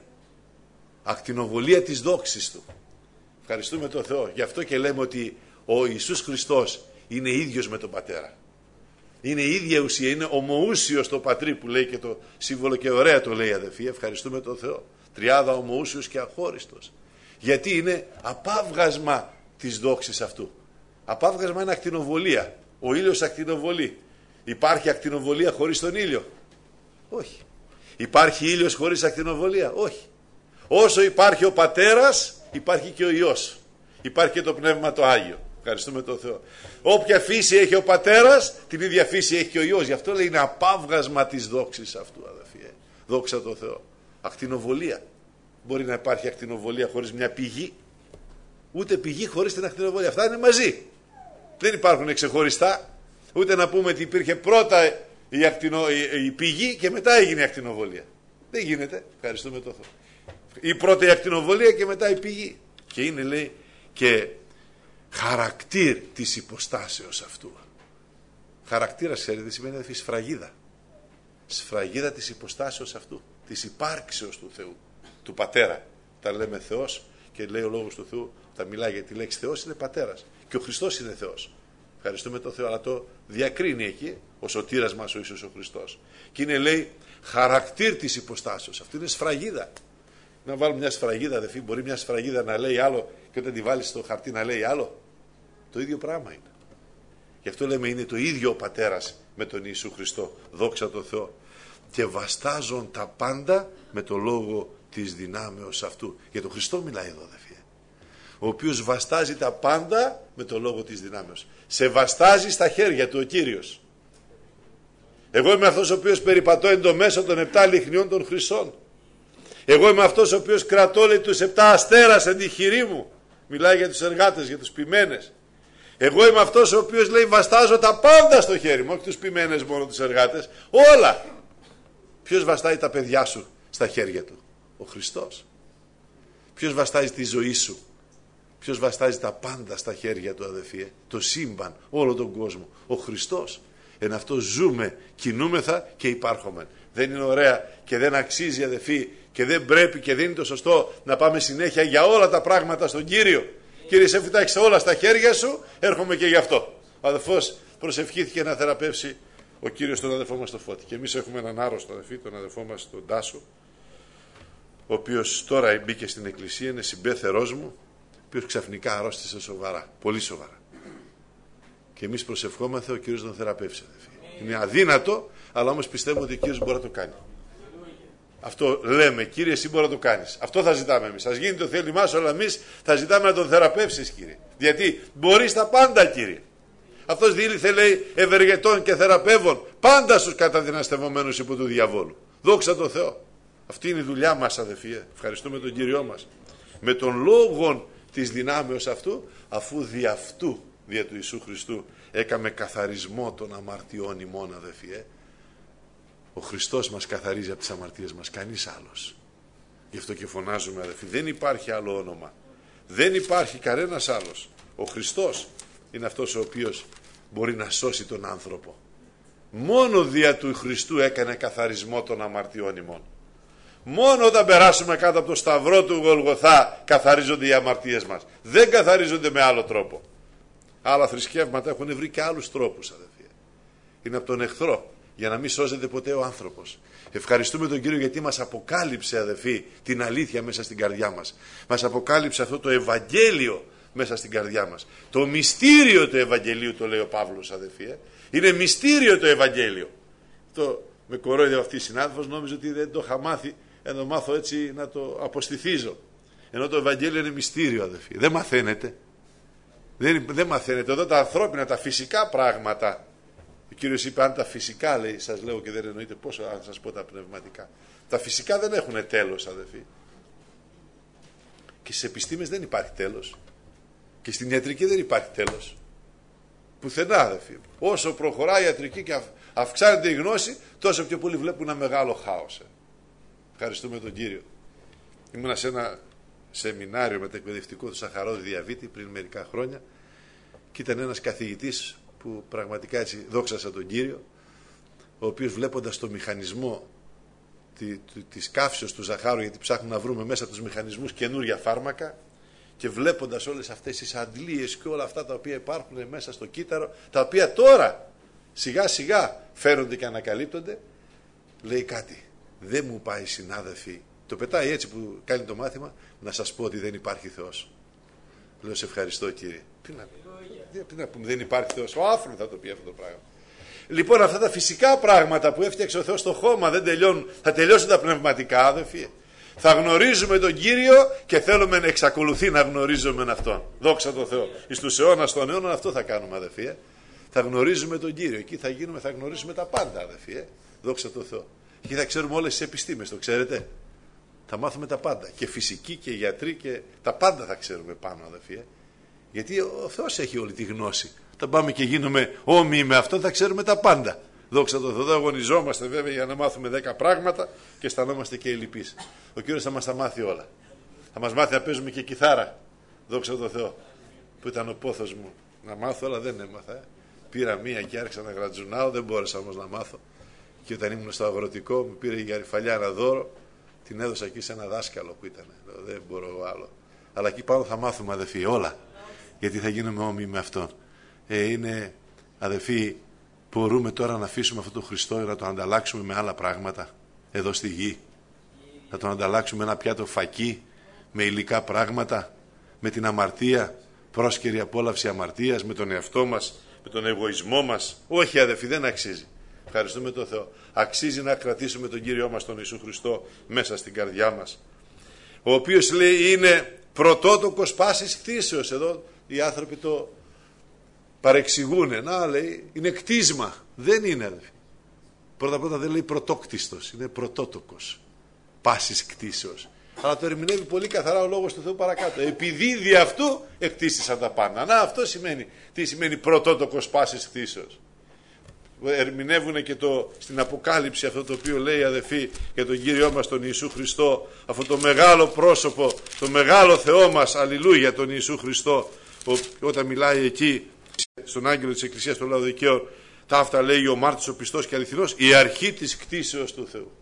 Ακτινοβολία της δόξης του. Ευχαριστούμε τον Θεό. Γι' αυτό και λέμε ότι ο Ιησούς Χριστός είναι ίδιος με τον Πατέρα. Είναι η ίδια ουσία, είναι ομοούσιος το Πατρί, που λέει και το σύμβολο, και ωραία το λέει, αδερφοί. Ευχαριστούμε τον Θεό. Τριάδα ομοούσιος και αχώριστος. Γιατί είναι απάβγασμα της δόξης αυτού. Απάβγασμα είναι ακτινοβολία. Ο ήλιος ακτινοβολεί. Υπάρχει ακτινοβολία χωρίς τον ήλιο? Όχι. Υπάρχει ήλιος χωρίς ακτινοβολία? Όχι. Όσο υπάρχει ο Πατέρας, υπάρχει και ο Υιός. Υπάρχει και το Πνεύμα το Άγιο. Ευχαριστούμε τον Θεό. Όποια φύση έχει ο πατέρας, την ίδια φύση έχει και ο Υιός. Γι' αυτό λέει είναι απάβγασμα της δόξης αυτού, αδελφοί. Δόξα τω Θεώ. Ακτινοβολία. Μπορεί να υπάρχει ακτινοβολία χωρίς μια πηγή. Ούτε πηγή χωρίς την ακτινοβολία. Αυτά είναι μαζί. Δεν υπάρχουν ξεχωριστά. Ούτε να πούμε ότι υπήρχε πρώτα η, ακτινο, η, η πηγή και μετά έγινε η ακτινοβολία. Δεν γίνεται. Ευχαριστούμε τον Θεό. Η πρώτη η ακτινοβολία και μετά η πηγή. Και είναι, λέει, και χαρακτήρ της υποστάσεως αυτού. Χαρακτήρας, ξέρετε, σημαίνει αδελφοί, σφραγίδα. Σφραγίδα της υποστάσεως αυτού. Της υπάρξεως του Θεού. Του Πατέρα. Τα λέμε Θεός και λέει ο λόγος του Θεού, όταν μιλάει για τη λέξη Θεός, είναι Πατέρας. Και ο Χριστός είναι Θεός. Ευχαριστούμε τον Θεό, αλλά το διακρίνει εκεί ο σωτήρας μας ο Ιησούς ο Χριστός. Και είναι, λέει, χαρακτήρ της υποστάσεως. Αυτό είναι σφραγίδα. Να βάλουμε μια σφραγίδα, αδελφοί, μπορεί μια σφραγίδα να λέει άλλο και όταν τη βάλεις στο χαρτί να λέει άλλο. Το ίδιο πράγμα είναι. Γι' αυτό λέμε είναι το ίδιο ο Πατέρας με τον Ιησού Χριστό. Δόξα τω Θεώ. Και βαστάζουν τα πάντα με το λόγο της δυνάμεως αυτού. Για τον Χριστό μιλάει εδώ, αδελφοί. Ο οποίος βαστάζει τα πάντα με το λόγο της δυνάμεως. Σε βαστάζει στα χέρια του ο Κύριος. Εγώ είμαι αυτός ο οποίος περιπατώ εν το μέσο των επτά λιχνιών των χρυσών. Εγώ είμαι αυτός ο οποίος κρατώ, λέει, τους επτά αστέρας εν τη χειρή μου. Μιλάει για τους εργάτες, για τους ποιμένες. Εγώ είμαι αυτός ο οποίος, λέει, βαστάζω τα πάντα στο χέρι μου. Όχι τους ποιμένες μόνο, τους εργάτες. Όλα. Ποιος βαστάει τα παιδιά σου στα χέρια του? Ο Χριστός. Ποιος βαστάζει τη ζωή σου? Ποιος βαστάζει τα πάντα στα χέρια του, αδελφοί? Το σύμπαν, όλο τον κόσμο. Ο Χριστός. Εν αυτό ζούμε, κινούμεθα και υπάρχουμε. Δεν είναι ωραία και δεν αξίζει, αδελφοί, και δεν πρέπει και δεν είναι το σωστό να πάμε συνέχεια για όλα τα πράγματα στον Κύριο. Κύριε, σε αφού τα έχεις όλα στα χέρια σου, έρχομαι και γι' αυτό. Ο αδελφός προσευχήθηκε να θεραπεύσει ο Κύριος τον αδελφό μας το Φώτη. Και εμείς έχουμε έναν άρρωστο, αδελφοί, τον αδελφό μας τον Τάσο, ο οποίος τώρα μπήκε στην εκκλησία, είναι συμπέθερός μου, ο οποίος ξαφνικά αρρώστησε σοβαρά, πολύ σοβαρά. Και εμείς προσευχόμαστε ο Κύριος τον θεραπεύσει, αδελφοί. Είναι αδύνατο, αλλά όμως πιστεύουμε ότι ο Κύριος μπορεί να το κάνει. Αυτό λέμε, Κύριε, εσύ μπορεί να το κάνεις. Αυτό θα ζητάμε εμείς. Ας γίνει το θέλημά σου, αλλά εμείς θα ζητάμε να τον θεραπεύσεις, Κύριε. Γιατί μπορείς τα πάντα, Κύριε. Αυτός δήλυθε, λέει, ευεργετών και θεραπεύων πάντα στους καταδυναστευομένους υπό του διαβόλου. Δόξα τω Θεώ. Αυτή είναι η δουλειά μας, αδελφοί. Ευχαριστούμε τον Κύριό μας. Με τον λόγο της δυνάμεως αυτού, αφού δι' αυτού, δια του Ιησού Χριστού, έκαμε καθαρισμό των αμαρτιών ημών, αδελφοί. Ο Χριστός μας καθαρίζει από τις αμαρτίες μας, κανείς άλλος. Γι' αυτό και φωνάζουμε, αδελφοί, δεν υπάρχει άλλο όνομα. Δεν υπάρχει κανένας άλλος. Ο Χριστός είναι αυτός ο οποίος μπορεί να σώσει τον άνθρωπο. Μόνο δια του Χριστού έκανε καθαρισμό των αμαρτιών ημών. Μόνο όταν περάσουμε κάτω από το σταυρό του Γολγοθά καθαρίζονται οι αμαρτίες μας. Δεν καθαρίζονται με άλλο τρόπο. Άλλα θρησκεύματα έχουν βρει και άλλους τρόπους, αδελφοί. Είναι από τον εχθρό, για να μην σώζεται ποτέ ο άνθρωπος. Ευχαριστούμε τον Κύριο γιατί μας αποκάλυψε, αδελφοί, την αλήθεια μέσα στην καρδιά μας. Μας αποκάλυψε αυτό το Ευαγγέλιο μέσα στην καρδιά μας. Το μυστήριο του Ευαγγελίου, το λέει ο Παύλος, αδελφοί. Ε. Είναι μυστήριο το Ευαγγέλιο. Το με κορόιδε αυτή η συνάδελφος, νόμιζε ότι δεν το είχα μάθει, να το μάθω έτσι να το αποστηθίζω. Ενώ το Ευαγγέλιο είναι μυστήριο, αδελφοί. Δεν μαθαίνετε. Δεν, δεν μαθαίνετε. Εδώ τα ανθρώπινα, τα φυσικά πράγματα. Ο Κύριος είπε, αν τα φυσικά, λέει, σας λέω και δεν εννοείται, πόσο αν σας πω τα πνευματικά. Τα φυσικά δεν έχουν τέλος, αδελφοί. Και στις επιστήμες δεν υπάρχει τέλος. Και στην ιατρική δεν υπάρχει τέλος. Πουθενά, αδελφοί. Όσο προχωράει η ιατρική και αυξάνεται η γνώση, τόσο πιο πολύ βλέπουν ένα μεγάλο χάος. Ευχαριστούμε τον Κύριο. Ήμουνα σε ένα σεμινάριο μεταεκπαιδευτικό του Σαχαρώδη Διαβήτη πριν μερικά χρόνια και ήταν ένας καθηγητής που πραγματικά έτσι δόξασα τον Κύριο, ο οποίος βλέποντας το μηχανισμό της καύσεως του ζαχάρου, γιατί ψάχνουμε να βρούμε μέσα τους μηχανισμούς καινούρια φάρμακα, και βλέποντας όλες αυτές τις αντλίες και όλα αυτά τα οποία υπάρχουν μέσα στο κύτταρο, τα οποία τώρα σιγά σιγά φέρονται και ανακαλύπτονται, λέει κάτι. Δεν μου πάει, συνάδελφοι, το πετάει έτσι που κάνει το μάθημα, να σας πω ότι δεν υπάρχει Θεός. Λέω, σε ευχαριστώ, Κύριε. Τι να, τι να πούμε, δεν υπάρχει Θεός. Ο άφρον θα το πει αυτό το πράγμα. Λοιπόν, αυτά τα φυσικά πράγματα που έφτιαξε ο Θεός στο χώμα δεν τελειώνουν. Θα τελειώσουν τα πνευματικά, αδελφοί. Θα γνωρίζουμε τον Κύριο και θέλουμε να εξακολουθεί να γνωρίζουμε Αυτόν. Δόξα τω Θεώ. Εις τους αιώνας των αιώνων αυτό θα κάνουμε, αδελφοί. Ε. Θα γνωρίζουμε τον Κύριο. Εκεί θα γίνουμε, θα γνωρίζουμε τα πάντα, αδελφοί. Ε. Δόξα τω Θεώ. Εκεί θα ξέρουμε όλες τις επιστήμες, το ξέρετε. Θα μάθουμε τα πάντα. Και φυσική και γιατροί και τα πάντα θα ξέρουμε πάνω, αδελφοί. Ε. Γιατί ο Θεός έχει όλη τη γνώση. Θα πάμε και γίνουμε όμοιοι με Αυτόν, θα ξέρουμε τα πάντα. Δόξα τω Θεώ. Δεν αγωνιζόμαστε βέβαια για να μάθουμε δέκα πράγματα και αισθανόμαστε και ελλειπείς. Ο Κύριος θα μας τα μάθει όλα. Θα μας μάθει να παίζουμε και κιθάρα. Δόξα τω Θεώ. Που ήταν ο πόθος μου. Να μάθω, αλλά δεν έμαθα. Ε. Πήρα μία και άρχισα να γρατζουνάω. Δεν μπόρεσα όμως να μάθω. Και όταν ήμουν στο αγροτικό, μου πήρε η γαριφαλιά ένα δώρο. Την έδωσα εκεί σε ένα δάσκαλο που ήταν. Λέω, δεν μπορώ άλλο. Αλλά εκεί πάνω θα μάθουμε, αδελφοί, όλα. Γιατί θα γίνουμε όμοιοι με Αυτόν. Ε, είναι, αδελφοί, μπορούμε τώρα να αφήσουμε αυτόν τον Χριστό να τον ανταλλάξουμε με άλλα πράγματα εδώ στη γη. Να τον ανταλλάξουμε ένα πιάτο φακί με υλικά πράγματα, με την αμαρτία, πρόσκαιρη απόλαυση αμαρτίας, με τον εαυτό μας, με τον εγωισμό μας. Όχι, αδελφοί, δεν αξίζει. Ευχαριστούμε τον Θεό. Αξίζει να κρατήσουμε τον Κύριό μας τον Ιησού Χριστό μέσα στην καρδιά μας, ο οποίος λέει είναι πρωτότοκος πάσης κτήσεως. Εδώ οι άνθρωποι το παρεξηγούνε. Να, λέει, είναι κτίσμα. Δεν είναι, αδελφοί. Πρώτα πρώτα δεν λέει πρωτόκτιστος, είναι πρωτότοκος πάσης κτήσεως. Αλλά το ερμηνεύει πολύ καθαρά ο λόγος του Θεού παρακάτω. Επειδή δι' αυτού εκτίστησαν τα πάντα. Να, αυτό σημαίνει. Τι σημαίνει πρωτότοκος πάσης κτήσεως. Ερμηνεύουν και το, στην Αποκάλυψη αυτό το οποίο λέει, αδελφοί, για τον Κύριό μας τον Ιησού Χριστό, αυτό το μεγάλο πρόσωπο, το μεγάλο Θεό μας, αλληλούια, τον Ιησού Χριστό, ο, όταν μιλάει εκεί στον άγγελο της Εκκλησίας των Λαοδικαίων, τα αυτά λέει ο μάρτυρας, ο πιστός και αληθινός, η αρχή της κτήσεως του Θεού.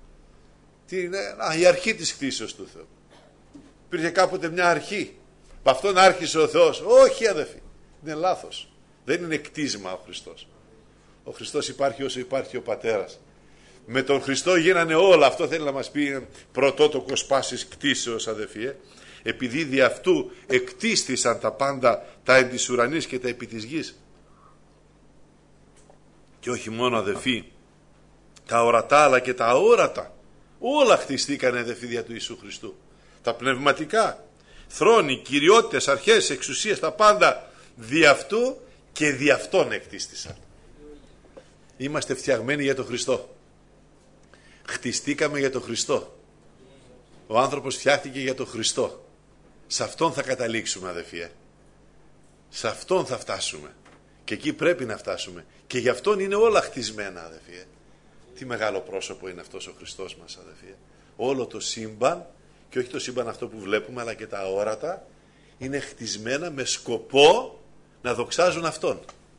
Τι είναι? Α, η αρχή της κτήσεως του Θεού. Υπήρχε κάποτε μια αρχή. Με αυτόν άρχισε ο Θεός. Όχι, αδελφοί, είναι λάθος. Δεν είναι κτίσμα ο Χριστός. Ο Χριστός υπάρχει όσο υπάρχει ο Πατέρας. Με τον Χριστό γίνανε όλα. Αυτό θέλει να μας πει πρωτότοκος πάσης κτήσεως, αδελφοί. Ε. Επειδή δι' αυτού εκτίστησαν τα πάντα, τα εν της ουρανής και τα επί της γης. Και όχι μόνο, αδελφοί, τα ορατά αλλά και τα αόρατα. Όλα χτιστήκανε, αδελφοί, δια του Ιησού Χριστού. Τα πνευματικά, θρόνοι, κυριότητες, αρχές, εξουσίες, τα πάντα δι' αυτού και δι' αυτόν εκτίστησαν. Είμαστε φτιαγμένοι για τον Χριστό. Χτιστήκαμε για τον Χριστό. Ο άνθρωπος φτιάχτηκε για τον Χριστό. Σε αυτόν θα καταλήξουμε, αδελφοί. Σε αυτόν θα φτάσουμε. Και εκεί πρέπει να φτάσουμε. Και γι' αυτόν είναι όλα χτισμένα, αδελφοί. Τι μεγάλο πρόσωπο είναι αυτός ο Χριστός μας, αδελφοί. Όλο το σύμπαν, και όχι το σύμπαν αυτό που βλέπουμε, αλλά και τα αόρατα, είναι χτισμένα με σκοπό να δοξάζουν Αυτόν.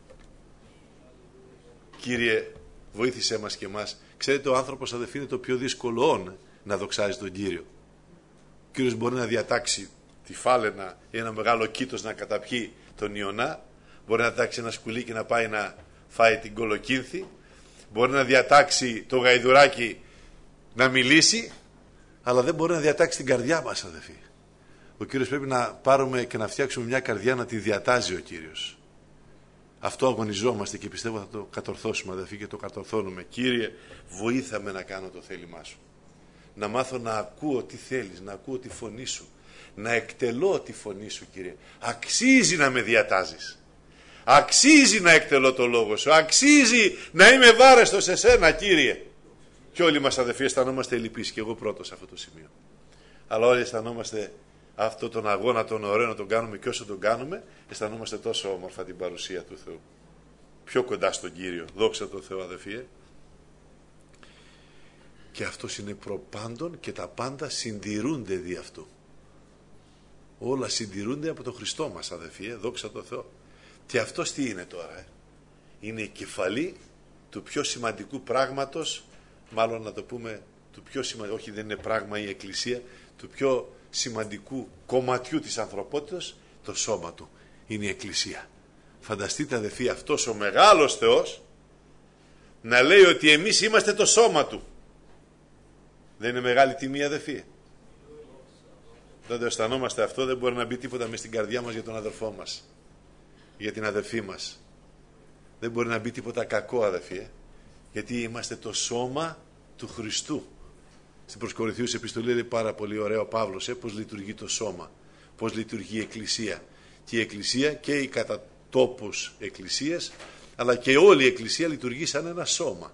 Κύριε, βοήθησέ μας και εμάς. Ξέρετε, ο άνθρωπος, αδελφοί, είναι το πιο δύσκολο να δοξάζει τον Κύριο. Ο Κύριος μπορεί να διατάξει τη φάλαινα ή ένα μεγάλο κήτος να καταπιεί τον Ιωνά, μπορεί να διατάξει ένα σκουλίκι να πάει να φάει την κολοκύνθη, μπορεί να διατάξει το γαϊδουράκι να μιλήσει, αλλά δεν μπορεί να διατάξει την καρδιά μας, αδελφοί. Ο Κύριος πρέπει να πάρουμε και να φτιάξουμε μια καρδιά να τη διατάζει ο Κύριος. Αυτό αγωνιζόμαστε και πιστεύω θα το κατορθώσουμε, αδελφοί, και το κατορθώνουμε. Κύριε, βοήθαμε να κάνω το θέλημά σου. Να μάθω να ακούω τι θέλεις, να ακούω τη φωνή σου, να εκτελώ τη φωνή σου, Κύριε. Αξίζει να με διατάζεις. Αξίζει να εκτελώ το λόγο σου. Αξίζει να είμαι βάρεστος σε σένα, Κύριε. Και όλοι μας, αδελφοί, αισθανόμαστε λυπείς, και εγώ πρώτος σε αυτό το σημείο. Αλλά όλοι αισθανόμαστε αυτόν τον αγώνα, τον ωραίο να τον κάνουμε, και όσο τον κάνουμε, αισθανόμαστε τόσο όμορφα την παρουσία του Θεού. Πιο κοντά στον Κύριο. Δόξα τω Θεώ, αδελφοί. Και αυτός είναι προπάντων και τα πάντα συντηρούνται δι' αυτού. Όλα συντηρούνται από τον Χριστό μας, αδελφοί. Δόξα τω Θεώ. Και αυτός τι είναι τώρα? Ε? Είναι η κεφαλή του πιο σημαντικού πράγματος, μάλλον να το πούμε, του πιο σημαντικού, όχι δεν είναι πράγμα η Εκκλησία, του πιο σημαντικού κομματιού της ανθρωπότητας, το σώμα του. Είναι η Εκκλησία. Φανταστείτε, αδελφοί, αυτός ο μεγάλος Θεός να λέει ότι εμείς είμαστε το σώμα του. Δεν είναι μεγάλη τιμή, αδελφοί? Δεν το αισθανόμαστε αυτό, δεν μπορεί να μπει τίποτα μες στην καρδιά μας για τον αδελφό μας, για την αδελφή μας. Δεν μπορεί να μπει τίποτα κακό, αδελφοί, γιατί είμαστε το σώμα του Χριστού. Στην προς Κορινθίους επιστολή λέει πάρα πολύ ωραίο ο Παύλος, ε, πώς λειτουργεί το σώμα, πώς λειτουργεί η Εκκλησία. Και η Εκκλησία και οι κατά τόπους εκκλησίες, αλλά και όλη η Εκκλησία λειτουργεί σαν ένα σώμα.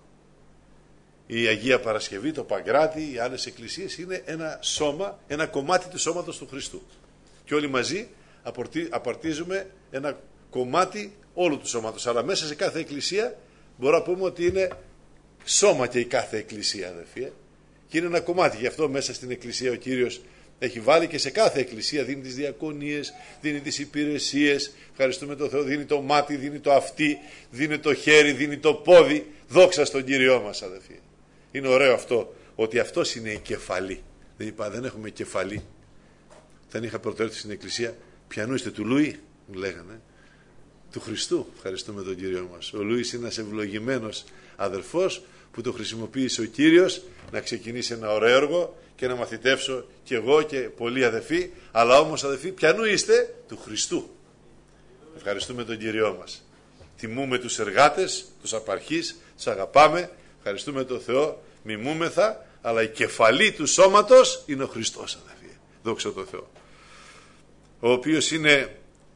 Η Αγία Παρασκευή, το Παγκράτη, οι άλλες εκκλησίες είναι ένα σώμα, ένα κομμάτι του σώματος του Χριστού. Και όλοι μαζί απαρτίζουμε ένα κομμάτι όλου του σώματος. Αλλά μέσα σε κάθε εκκλησία μπορούμε να πούμε ότι είναι σώμα και η κάθε εκκλησία, αδερφοί. Και είναι ένα κομμάτι. Γι' αυτό μέσα στην εκκλησία ο Κύριος έχει βάλει και σε κάθε εκκλησία δίνει τις διακονίες, δίνει τις υπηρεσίες. Ευχαριστούμε τον Θεό. Δίνει το μάτι, δίνει το αυτί, δίνει το χέρι, δίνει το πόδι. Δόξα στον Κύριό μας, αδερφοί. Είναι ωραίο αυτό, ότι αυτός είναι η κεφαλή. Δεν είπα, δεν έχουμε κεφαλή. Δεν είχα πρωτοέρθει στην εκκλησία. Ποιανού είστε, του Λουί, μου λέγανε. Του Χριστού. Ευχαριστούμε τον Κύριο μας. Ο Λουίς είναι ένας ευλογημένος αδερφός που το χρησιμοποίησε ο Κύριος να ξεκινήσει ένα ωραίο έργο και να μαθητεύσω και εγώ και πολλοί αδερφοί. Αλλά όμως, αδερφοί, ποιανού είστε, του Χριστού. Ευχαριστούμε τον Κύριό μας. Τιμούμε τους εργάτες, τους απαρχείς, τους αγαπάμε. Ευχαριστούμε τον Θεό, μιμούμεθα, αλλά η κεφαλή του σώματος είναι ο Χριστός, αδερφοί. Δόξα τω Θεώ. Ο οποίος είναι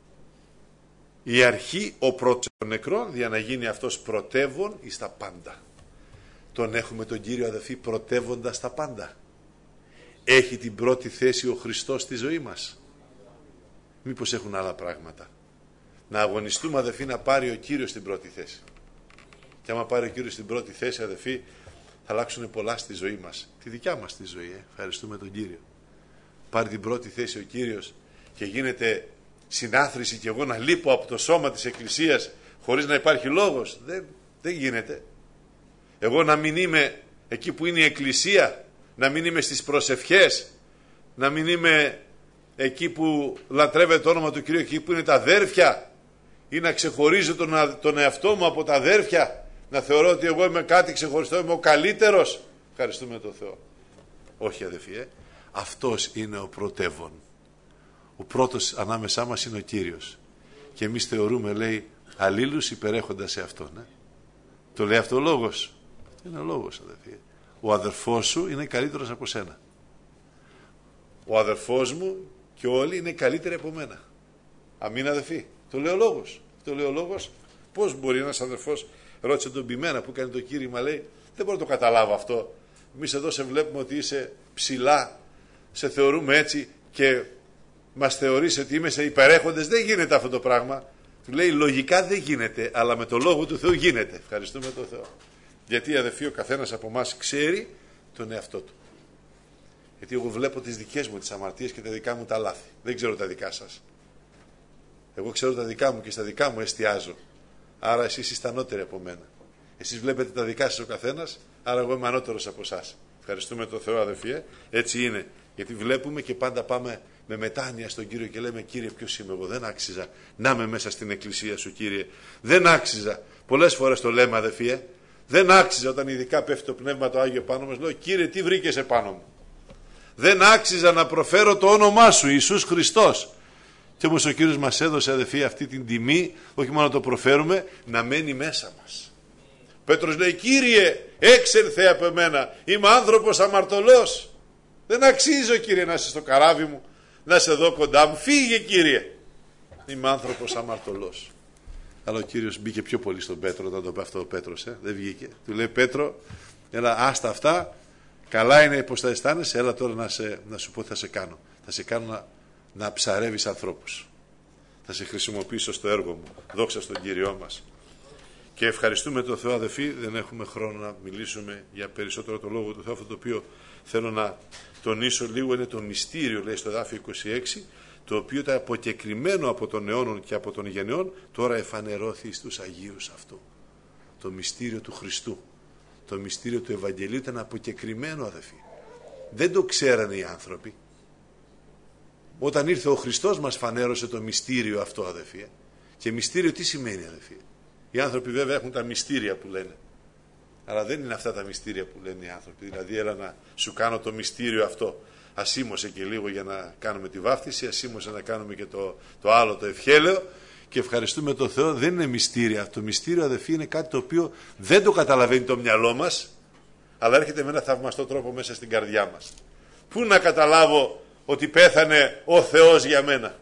η αρχή, ο πρώτος των νεκρών, για να γίνει αυτός πρωτεύων εις τα πάντα. Τον έχουμε τον Κύριο, αδερφοί, πρωτεύοντα στα πάντα. Έχει την πρώτη θέση ο Χριστός στη ζωή μας. Μήπως έχουν άλλα πράγματα. Να αγωνιστούμε, αδερφοί, να πάρει ο Κύριος την πρώτη θέση. Και άμα πάρει ο Κύριος την πρώτη θέση, αδερφοί, θα αλλάξουν πολλά στη ζωή μας. Τη δικιά μας τη ζωή, ε. Ευχαριστούμε τον Κύριο. Πάρει την πρώτη θέση ο Κύριος και γίνεται συνάθρηση και εγώ να λείπω από το σώμα της Εκκλησίας χωρίς να υπάρχει λόγος. Δεν, δεν γίνεται. Εγώ να μην είμαι εκεί που είναι η Εκκλησία, να μην είμαι στις προσευχές, να μην είμαι εκεί που λατρεύεται το όνομα του Κυρίου, εκεί που είναι τα αδέρφια, ή να ξεχωρίζω τον, τον εαυτό μου από τα αδέρφια, να θεωρώ ότι εγώ είμαι κάτι ξεχωριστό, είμαι ο καλύτερος. Ευχαριστούμε τον Θεό. Όχι, αδερφοί, ε. Αυτός είναι ο πρωτεύων. Ο πρώτος ανάμεσά μας είναι ο Κύριος. Και εμείς θεωρούμε, λέει, αλλήλους υπερέχοντας σε Αυτόν. Ε. Το λέει αυτό ο λόγος. Αυτό είναι ο λόγος, αδερφοί. Ο αδερφός σου είναι καλύτερος από σένα. Ο αδερφός μου και όλοι είναι καλύτεροι από μένα. Αμήν, αδερφοί. Το λέει ο λόγος. Το λέει ο λόγος. Πώς μπορεί ένας αδερφός, ρώτησε τον Πιμένα που έκανε το κήρυγμα, λέει, δεν μπορώ να το καταλάβω αυτό. Εμείς εδώ σε βλέπουμε ότι είσαι ψηλά, σε θεωρούμε έτσι και μας θεωρείς ότι είμαι σε υπερέχοντες. Δεν γίνεται αυτό το πράγμα. Του λέει, λογικά δεν γίνεται, αλλά με το λόγο του Θεού γίνεται. Ευχαριστούμε τον Θεό. Γιατί, αδερφοί, ο καθένας από εμάς ξέρει τον εαυτό του. Γιατί εγώ βλέπω τις δικές μου τις αμαρτίες και τα δικά μου τα λάθη. Δεν ξέρω τα δικά σας. Εγώ ξέρω τα δικά μου και στα δικά μου εστιάζω. Άρα εσείς είστε ανώτεροι από μένα. Εσείς βλέπετε τα δικά σας ο καθένας, άρα εγώ είμαι ανώτερος από εσάς. Ευχαριστούμε τον Θεό, αδερφοί. Έτσι είναι. Γιατί βλέπουμε και πάντα πάμε με μετάνοια στον Κύριο και λέμε, Κύριε, ποιος είμαι εγώ? Δεν άξιζα να είμαι μέσα στην εκκλησία σου, Κύριε. Δεν άξιζα. Πολλές φορές το λέμε, αδερφοί. Δεν άξιζα, όταν ειδικά πέφτει το Πνεύμα το Άγιο πάνω μας, λέω, Κύριε, τι βρήκες επάνω μου? Δεν άξιζα να προφέρω το όνομά σου, Ιησούς Χριστός. Και όμως ο Κύριος μας έδωσε, αδερφοί, αυτή την τιμή, όχι μόνο να το προφέρουμε, να μένει μέσα μας. Ο Πέτρος λέει, Κύριε, έξελθε από εμένα, είμαι άνθρωπος αμαρτωλός. Δεν αξίζω, Κύριε, να είσαι στο καράβι μου, να είσαι εδώ κοντά μου. Φύγε, Κύριε. Είμαι άνθρωπος αμαρτωλός. Αλλά ο Κύριος μπήκε πιο πολύ στον Πέτρο, όταν το είπε αυτό ο Πέτρος, ε? Δεν βγήκε. Του λέει, Πέτρο, έλα, άστα αυτά, καλά είναι πως θα αισθάνεσαι, έλα τώρα να, σε, να σου πω τι θα σε κάνω. Θα σε κάνω να, να ψαρεύεις ανθρώπους. Θα σε χρησιμοποιήσω στο έργο μου. Δόξα στον Κύριό μας. Και ευχαριστούμε τον Θεό, αδελφοί, δεν έχουμε χρόνο να μιλήσουμε για περισσότερο το Λόγο του Θεού. Αυτό το οποίο θέλω να τονίσω λίγο είναι το μυστήριο, λέει στο εδάφιο είκοσι έξι, το οποίο ήταν αποκεκριμένο από τον αιώνων και από τον γενεών, τώρα εφανερώθη στους Αγίους αυτό. Το μυστήριο του Χριστού, το μυστήριο του Ευαγγελίου ήταν αποκεκριμένο, αδελφοί. Δεν το ξέρανε οι άνθρωποι. Όταν ήρθε ο Χριστός μας φανέρωσε το μυστήριο αυτό, αδελφοί. Και μυστήριο τι σημαίνει, αδελφοί? Οι άνθρωποι βέβαια έχουν τα μυστήρια που λένε. Αλλά δεν είναι αυτά τα μυστήρια που λένε οι άνθρωποι. Δηλαδή, έλα να σου κάνω το μυστήριο αυτό. Ασήμωσε και λίγο για να κάνουμε τη βάφτιση, ασήμωσε να κάνουμε και το, το άλλο, το ευχέλαιο. Και ευχαριστούμε τον Θεό, δεν είναι μυστήρια. Το μυστήριο, αδελφοί, είναι κάτι το οποίο δεν το καταλαβαίνει το μυαλό μας. αλλά έρχεται με ένα θαυμαστό τρόπο μέσα στην καρδιά μας. Πού να καταλάβω ότι πέθανε ο Θεός για μένα?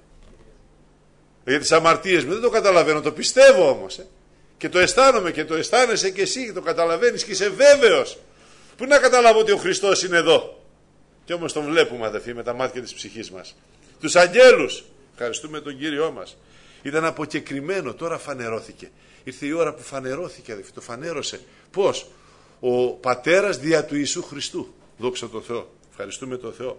Για τις αμαρτίες μου δεν το καταλαβαίνω, το πιστεύω όμως. Ε. Και το αισθάνομαι και το αισθάνεσαι και εσύ, το καταλαβαίνεις και είσαι βέβαιος. Πού να καταλάβω ότι ο Χριστός είναι εδώ? Και όμως τον βλέπουμε, αδελφοί, με τα μάτια της ψυχής μας. Τους αγγέλους, ευχαριστούμε τον Κύριό μας. Ήταν αποκεκριμένο, τώρα φανερώθηκε. Ήρθε η ώρα που φανερώθηκε, αδελφοί, το φανέρωσε. Πώς? Ο Πατέρας δια του Ιησού Χριστού. Δόξα τω Θεώ. Ευχαριστούμε τον Θεό.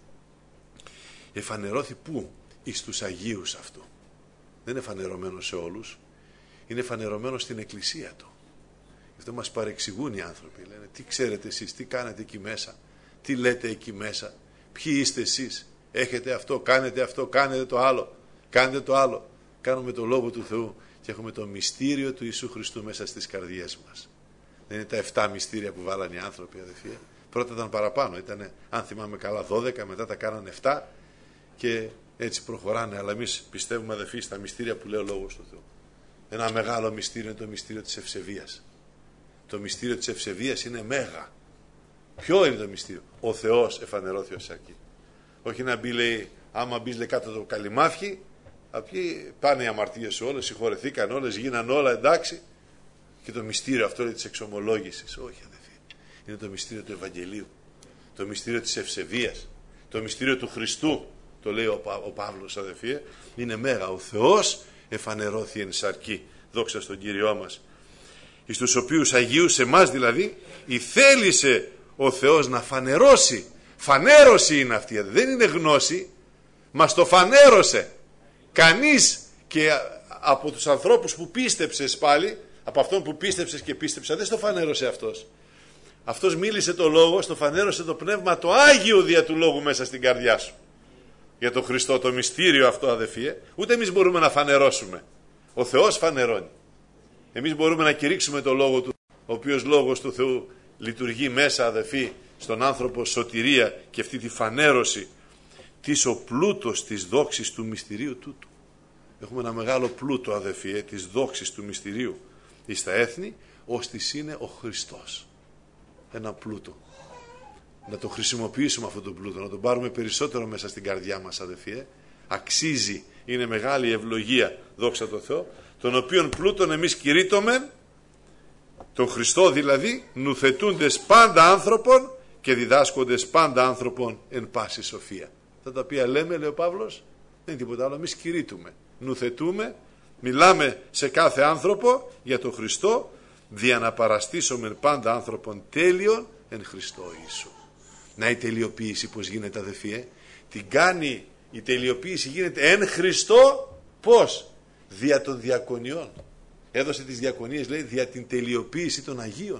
Εφανερώθη πού? Εις τους Αγίους αυτού. Δεν είναι φανερωμένο σε όλους. Είναι φανερωμένο στην Εκκλησία του. Αυτό μας παρεξηγούν οι άνθρωποι. Λένε, τι ξέρετε εσείς, τι κάνετε εκεί μέσα, τι λέτε εκεί μέσα, ποιοι είστε εσείς, έχετε αυτό, κάνετε αυτό, κάνετε το άλλο, κάνετε το άλλο. Κάνουμε το Λόγο του Θεού και έχουμε το μυστήριο του Ιησού Χριστού μέσα στις καρδιές μας. Δεν είναι τα εφτά μυστήρια που βάλανε οι άνθρωποι, αδελφοί. Πρώτα ήταν παραπάνω, ήταν, αν θυμάμαι καλά, δώδεκα, μετά τα κάνανε εφτά και έτσι προχωράνε. Αλλά εμείς πιστεύουμε, αδελφοί, στα μυστήρια που λέει ο Λόγος του Θεού. Ένα μεγάλο μυστήριο είναι το μυστήριο της ευσεβίας. Το μυστήριο της ευσεβίας είναι μέγα. Ποιο είναι το μυστήριο? Ο Θεός εφανερώθη ως αρκή. Όχι να μπει, λέει, άμα μπεις, λέει, κάτω το καλυμάφι, απ' πάνε οι αμαρτίες σου όλες, συγχωρεθήκαν όλες, γίναν όλα εντάξει. Και το μυστήριο αυτό, λέει, της εξομολόγησης. Όχι, αδελφοί. Είναι το μυστήριο του Ευαγγελίου. Το μυστήριο της ευσεβίας. Το μυστήριο του Χριστού. Το λέει ο, Πα, ο Παύλος, αδελφοί. Είναι μέγα. Ο Θεός εφανερώθη εν σαρκή. Δόξα στον Κύριό μας. Εις τους οποίους Αγίους, εμάς δηλαδή, ηθέλησε ο Θεός να φανερώσει. Φανέρωση είναι αυτή, δεν είναι γνώση. Μας το φανέρωσε. Κανείς και από τους ανθρώπους που πίστεψες πάλι, από αυτόν που πίστεψες και πίστεψα, δεν στο φανέρωσε αυτός. Αυτός μίλησε το Λόγο, στο φανέρωσε το Πνεύμα το Άγιο δια του Λόγου μέσα στην καρδιά σου. Για τον Χριστό, το μυστήριο αυτό, αδελφοί, ούτε εμείς μπορούμε να φανερώσουμε. Ο Θεός φανερώνει. Εμείς μπορούμε να κηρύξουμε το Λόγο του, ο οποίος Λόγος του Θεού λειτουργεί μέσα, αδελφοί, στον άνθρωπο σωτηρία και αυτή τη φανέρωση της ο πλούτος της δόξης του μυστηρίου τούτου. Έχουμε ένα μεγάλο πλούτο, αδελφοί, ε, της δόξης του μυστηρίου εις τα έθνη, ώστις είναι ο Χριστός. Ένα πλούτο. Να το χρησιμοποιήσουμε αυτό το πλούτο, να τον πάρουμε περισσότερο μέσα στην καρδιά μας, αδελφοί. Ε. Αξίζει, είναι μεγάλη ευλογία, δόξα τω Θεώ, τον οποίον πλούτον εμείς κηρύττομεν, τον Χριστό δηλαδή, νουθετούντες πάντα άνθρωπον και διδάσκοντες πάντα άνθρωπον εν πάση σοφία. Θα τα οποία λέμε, λέει ο Παύλος, δεν είναι τίποτα άλλο, εμείς κηρύττουμε, νουθετούμε, μιλάμε σε κάθε άνθρωπο για τον Χριστό, δια να παραστήσομεν πάντα άνθρωπον τέλειον εν Χριστώ Ιησού. Να η τελειοποίηση πως γίνεται, αδελφοί, ε? Την κάνει, η τελειοποίηση γίνεται εν Χριστώ, πώς? Δια των διακονιών. Έδωσε τις διακονίες, λέει, δια την τελειοποίηση των Αγίων.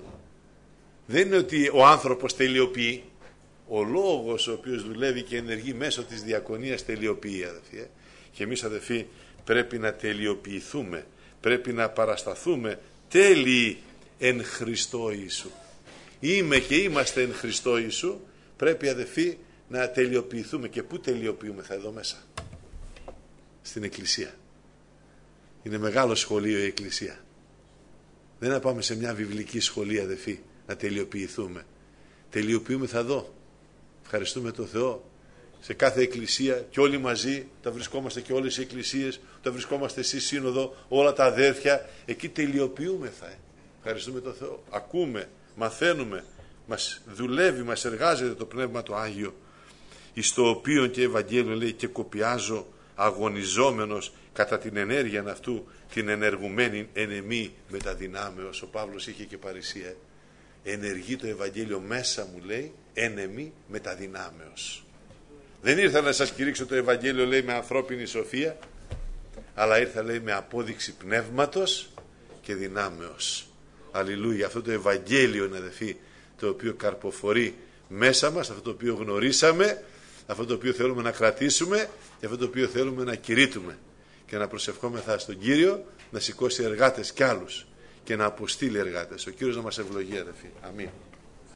Δεν είναι ότι ο άνθρωπος τελειοποιεί. Ο Λόγος ο οποίος δουλεύει και ενεργεί μέσω της διακονίας τελειοποιεί, αδελφοί. Ε? Και εμείς, αδελφοί, πρέπει να τελειοποιηθούμε. Πρέπει να παρασταθούμε τέλειοι εν Χριστώ Ιησού. Είμαι και είμαστε εν Χριστώ Ιησού. Πρέπει, αδελφοί, να τελειοποιηθούμε. Και πού τελειοποιούμε? Θα εδώ μέσα. Στην Εκκλησία. Είναι μεγάλο σχολείο η Εκκλησία. Δεν να πάμε σε μια βιβλική σχολή, αδελφοί, να τελειοποιηθούμε. Τελειοποιούμε θα εδώ. Ευχαριστούμε τον Θεό. Σε κάθε εκκλησία και όλοι μαζί, τα βρισκόμαστε και όλες οι εκκλησίες, τα βρισκόμαστε στη σύνοδο, όλα τα αδέρφια, εκεί τελειοποιούμεθα. Ε. Ευχαριστούμε τον Θεό. Ακούμε, μαθαίνουμε, μας δουλεύει, μας εργάζεται το Πνεύμα το Άγιο, εις το οποίο και Ευαγγέλιο λέει και κοπιάζω αγωνιζόμενος κατά την ενέργεια αυτού την ενεργουμένη ενεμή μεταδυνάμεως. Ο Παύλος είχε και παρησία. Ενεργεί το Ευαγγέλιο μέσα μου, λέει, ενεμή μεταδυνάμεως. Δεν ήρθα να σας κηρύξω το Ευαγγέλιο, λέει, με ανθρώπινη σοφία, αλλά ήρθα, λέει, με απόδειξη πνεύματος και δυνάμεως. Αλληλούια. Αυτό το Ευαγγέλιο είναι, αδελφοί, το οποίο καρποφορεί μέσα μας, αυτό το οποίο γνωρίσαμε, αυτό το οποίο θέλουμε να κρατήσουμε και αυτό το οποίο θέλουμε να κηρύττουμε, και να προσευχόμεθα στον Κύριο να σηκώσει εργάτες κι άλλους και να αποστείλει εργάτες. Ο Κύριος να μας ευλογεί, αδελφοί. Αμήν.